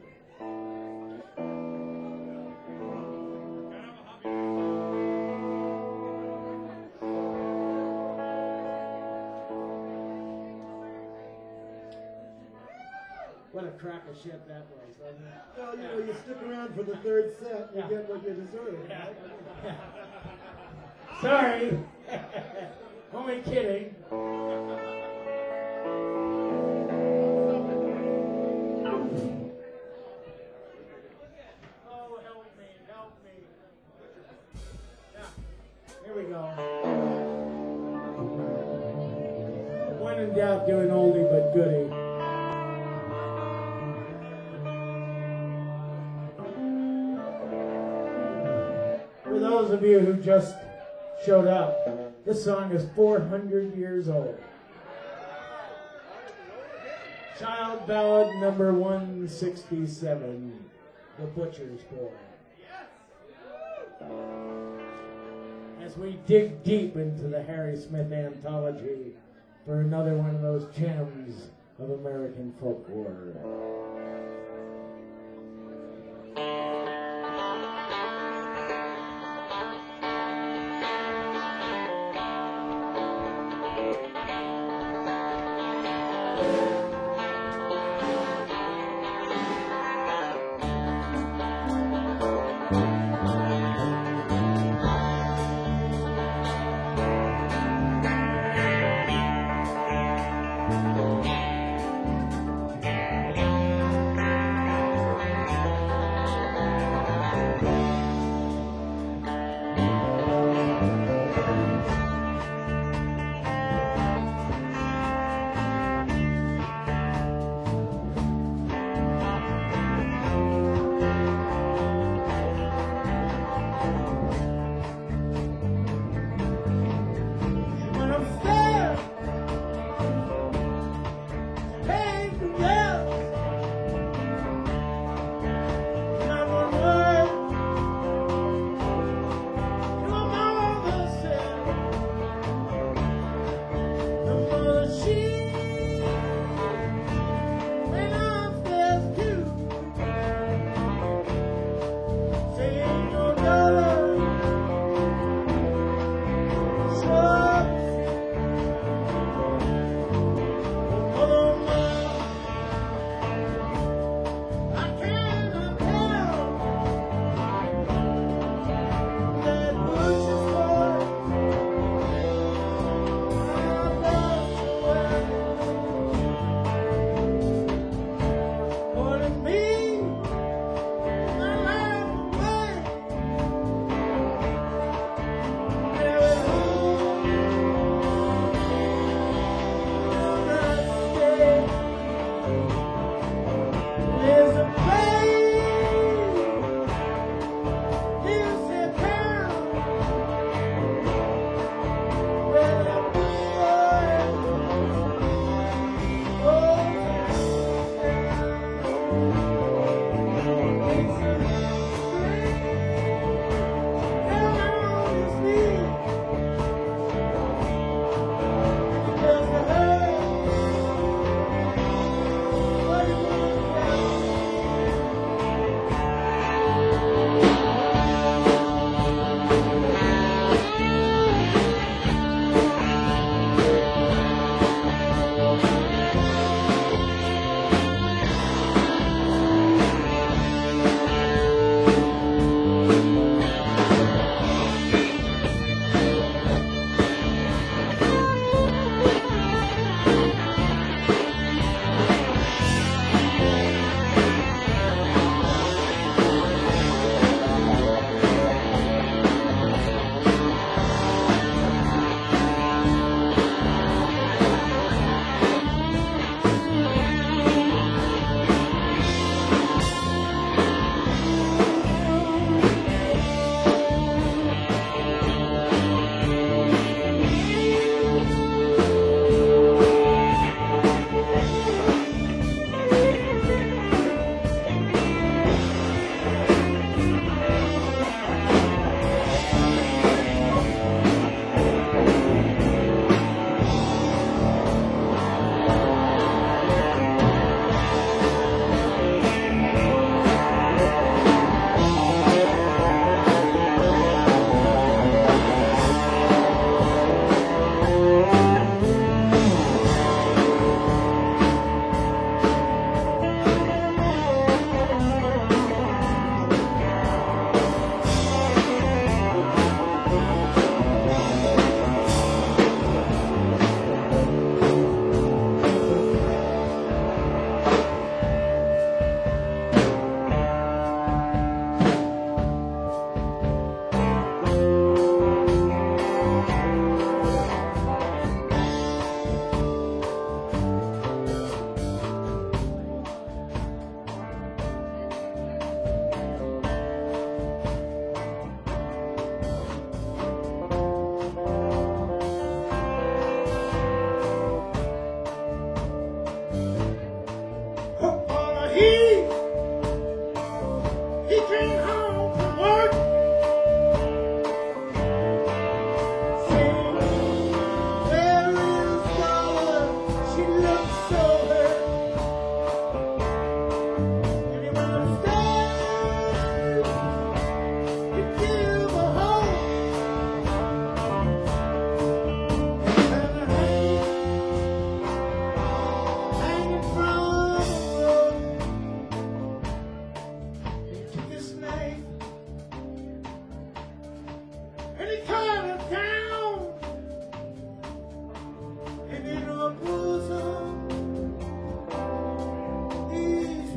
What a crock of shit that was, wasn't it? Well, you know, you stick around for the third set, you Yeah. get what you deserve. Yeah. Right? Sorry. Only kidding. Oh, help me, help me. Yeah. Here we go. When in doubt, do an oldie but goodie. For those of you who just showed up, this song is 400 years old. Child Ballad number 167, The Butcher's Boy. As we dig deep into the Harry Smith anthology for another one of those gems of American folklore.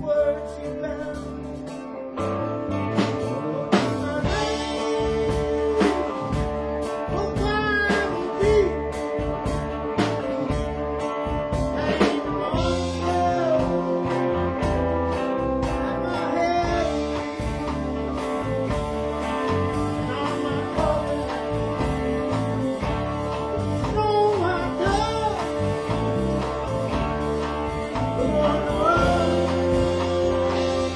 words she found. My name was Bonnie Deep. Hanging on at my head and on my coffin. Snow white dove, the one who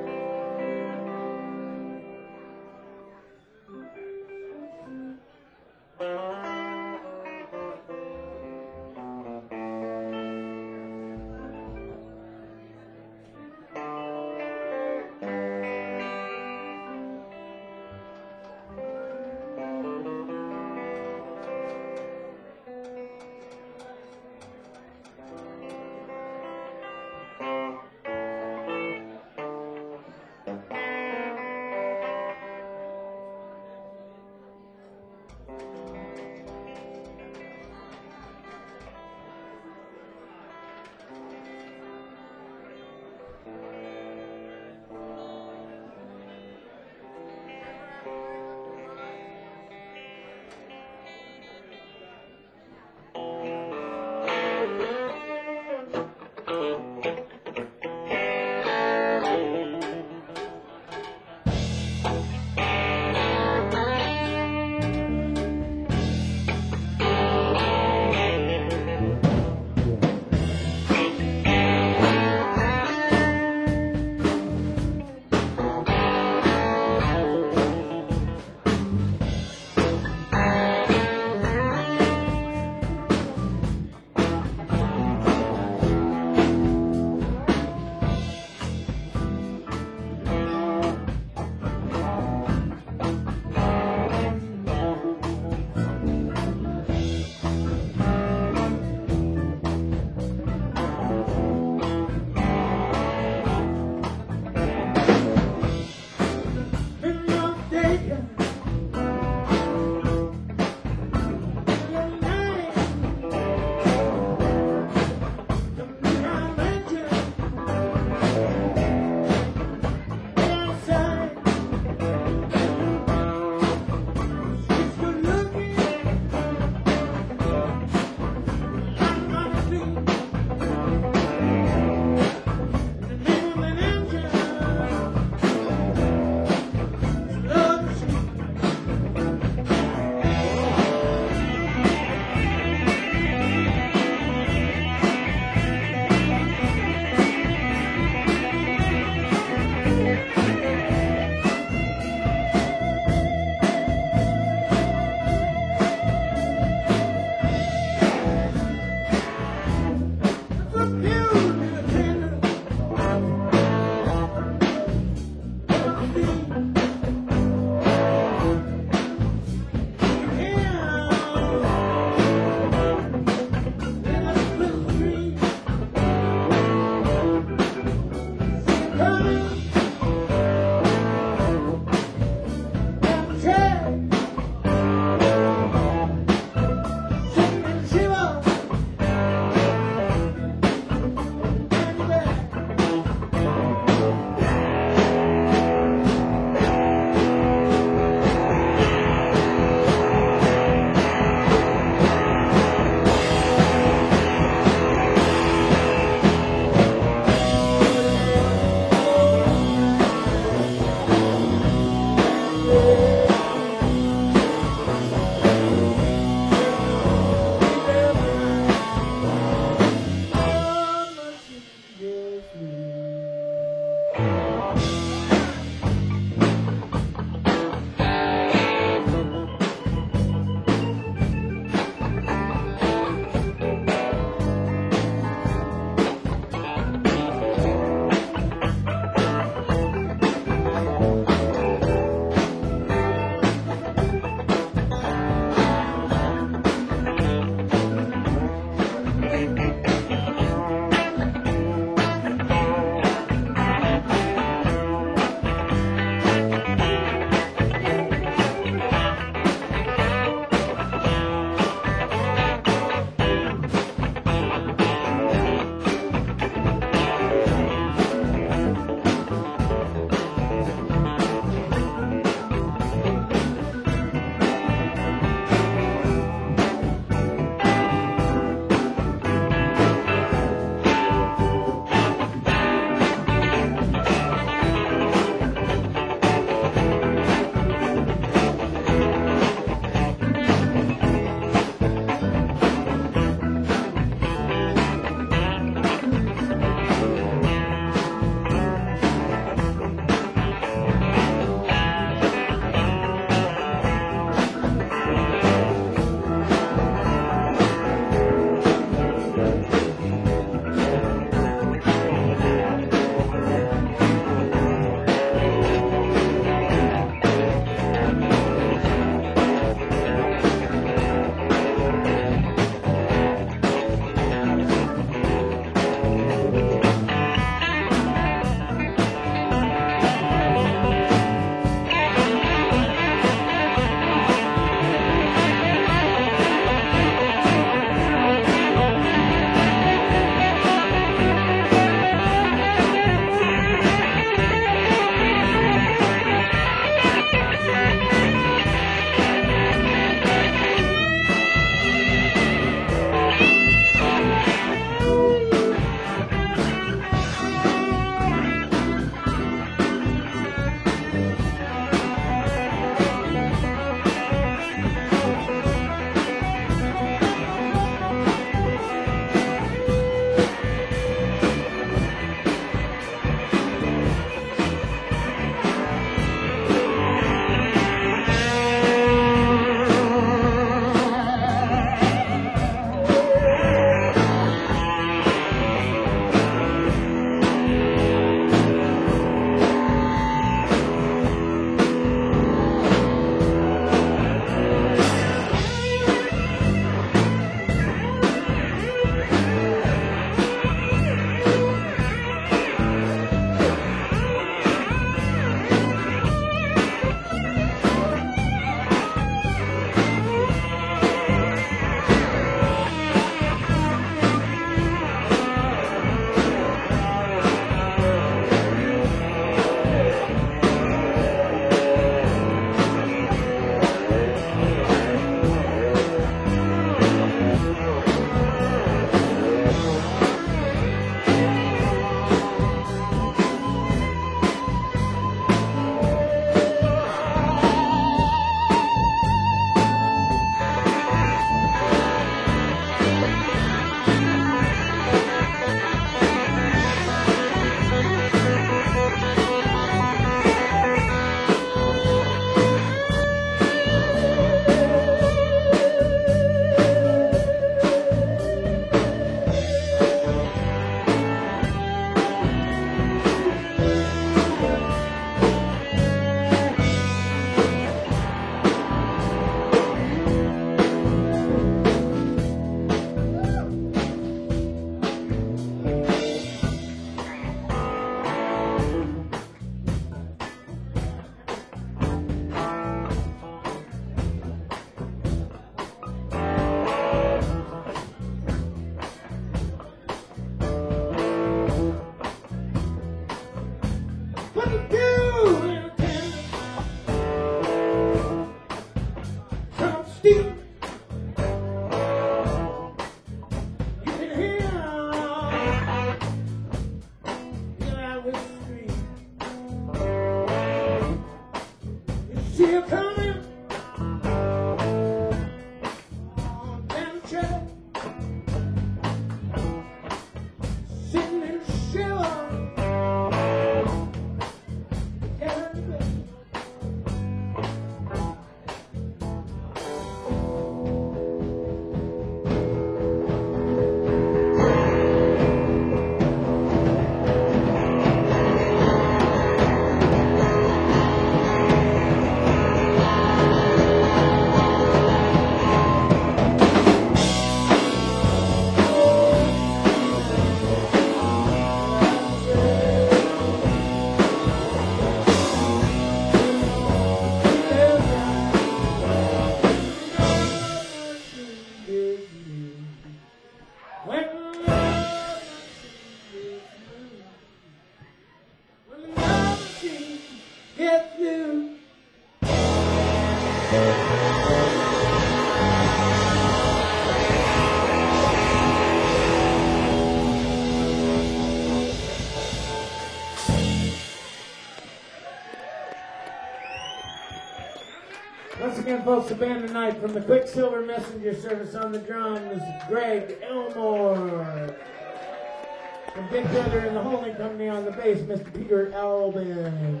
again, folks, the band tonight from the Quicksilver Messenger Service on the drums, Greg Elmore. From Big Brother and the Holding Company on the bass, Mr. Peter Albin.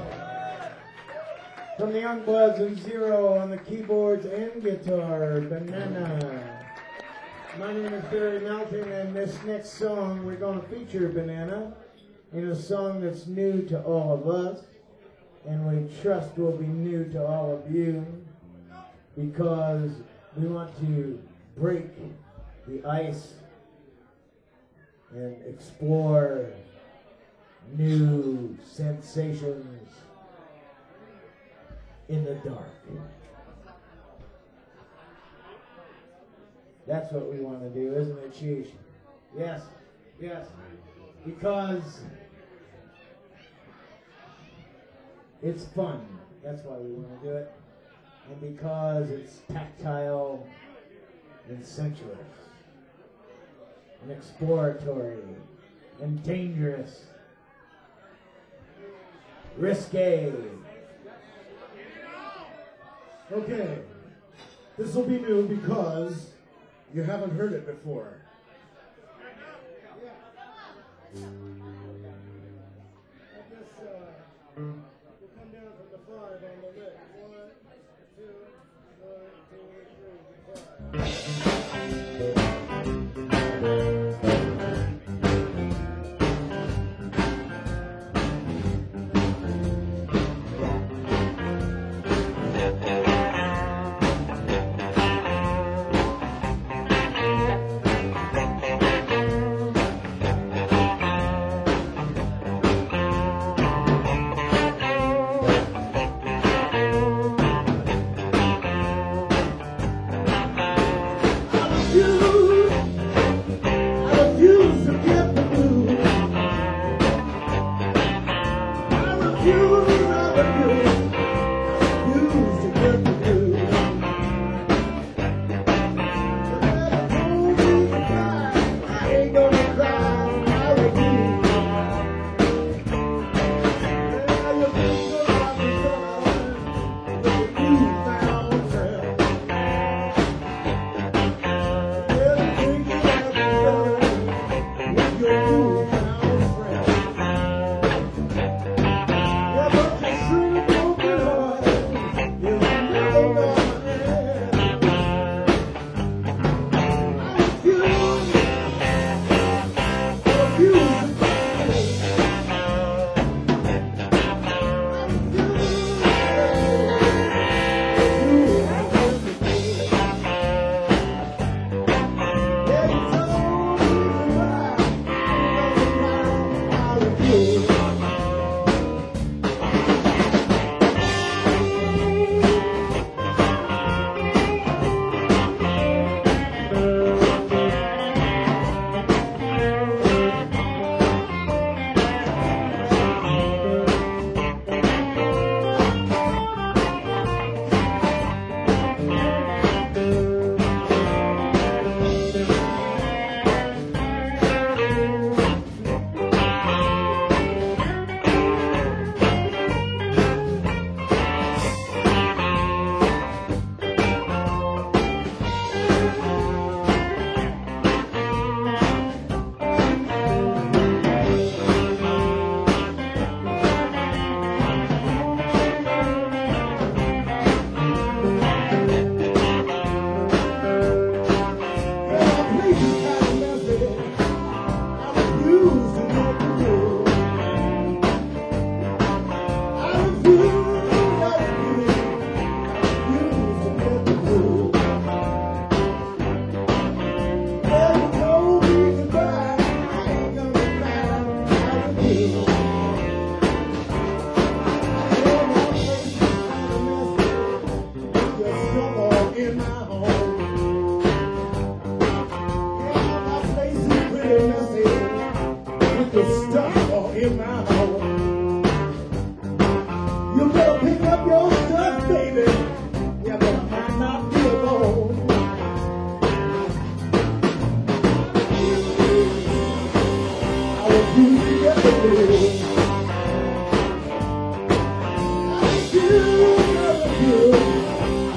From the Youngbloods and Zero on the keyboards and guitar, Banana. My name is Barry Melton, and this next song we're going to feature Banana in a song that's new to all of us, and we trust will be new to all of you, because we want to break the ice and explore new sensations in the dark. That's what we want to do, isn't it, Sheesh? Yes, yes. Because it's fun. That's why we want to do it. And because it's tactile and sensuous and exploratory and dangerous, risque. Okay, this will be new because you haven't heard it before. I guess we'll come down from the 5 on the lick. 1, 2, 1, 2, 3, 1.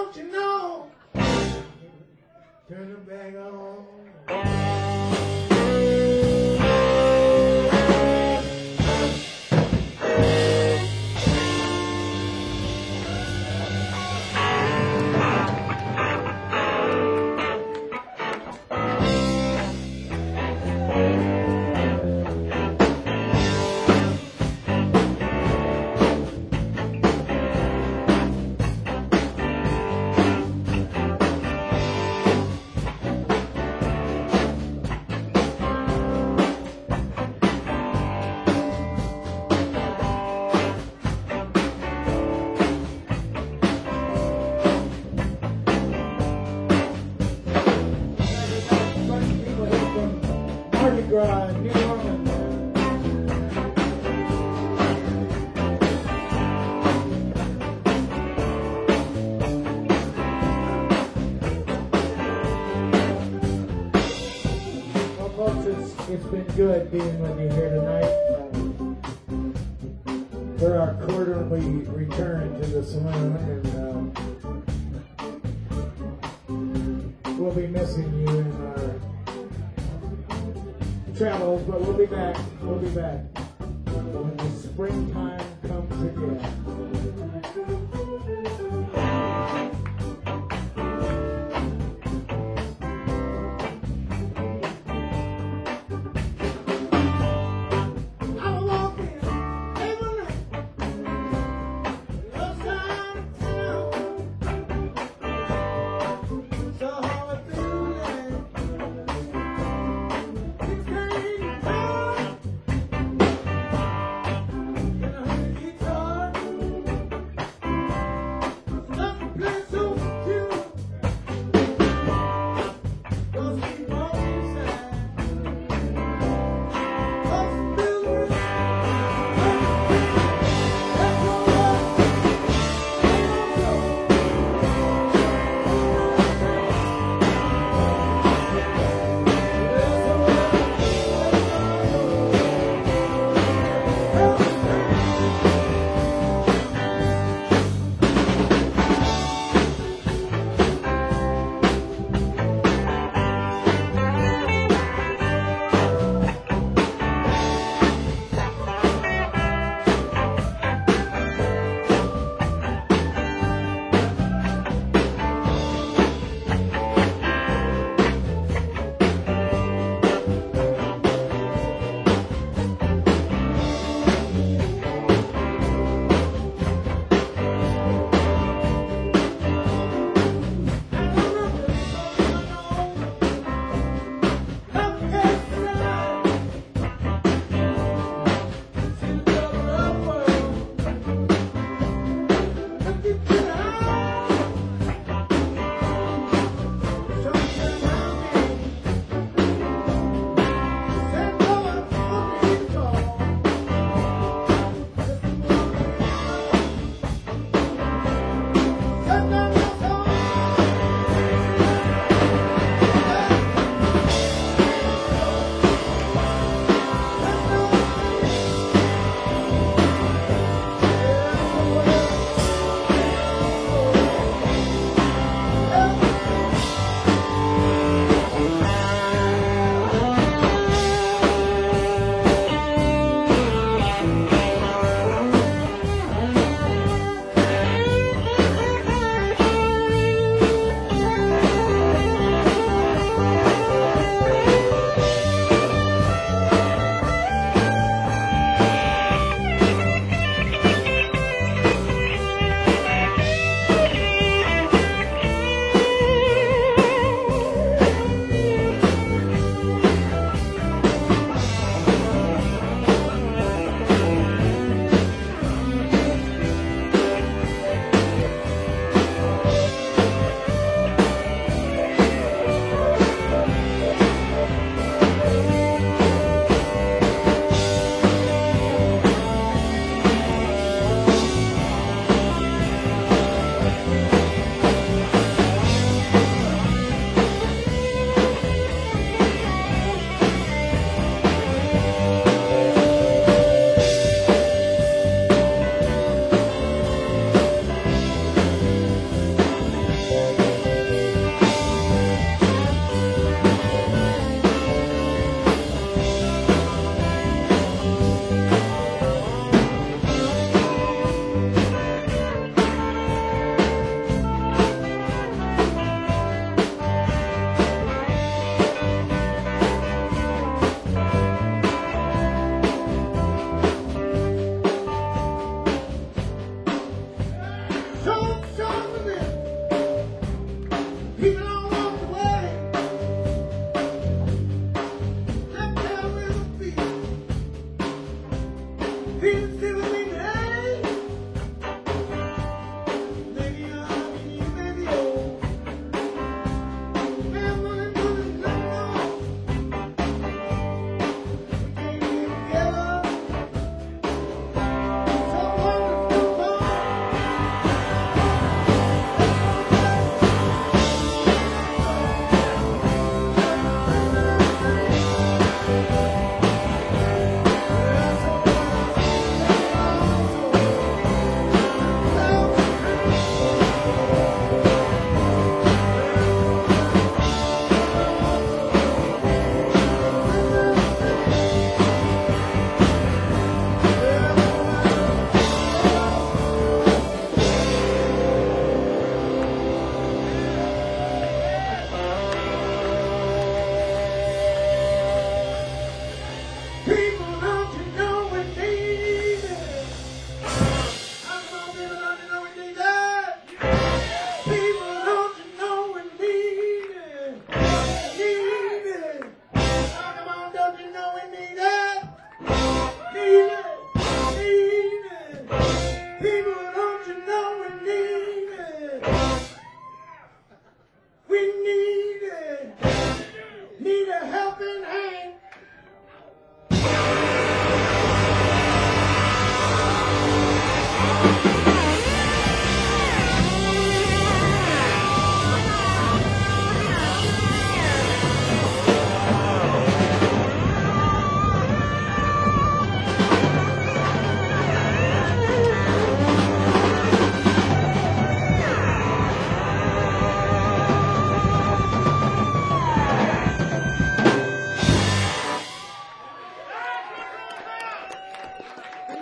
don't you know? Turn it back on. Mardi Gras in New Orleans. Well, folks, it's been good being with you here tonight for our quarterly return to the saloon, and we'll be missing you in our travels, but we'll be back. We'll be back when the springtime comes again. I'm walking every night, love side of town, so how I feel like it's raining down. Can I hear the guitar?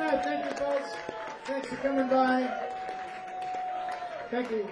right, thank you, folks. Thanks for coming by. Thank you.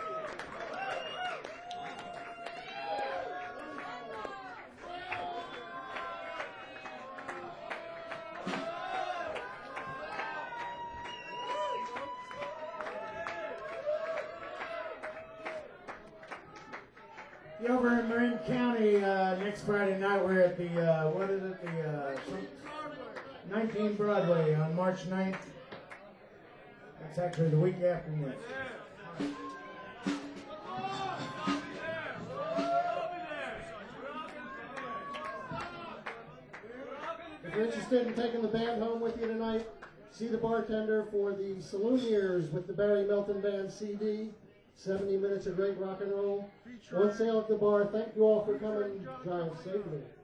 Over in Marin County, next Friday night, we're at the, what is it, the 19 Broadway on March 9th. That's actually the week after next. If you're interested in taking the band home with you tonight, see the bartender for the Saloon Years with the Barry Melton Band CD. 70 minutes of great rock and roll. On sale at the bar. Thank you all for coming. Drive safely.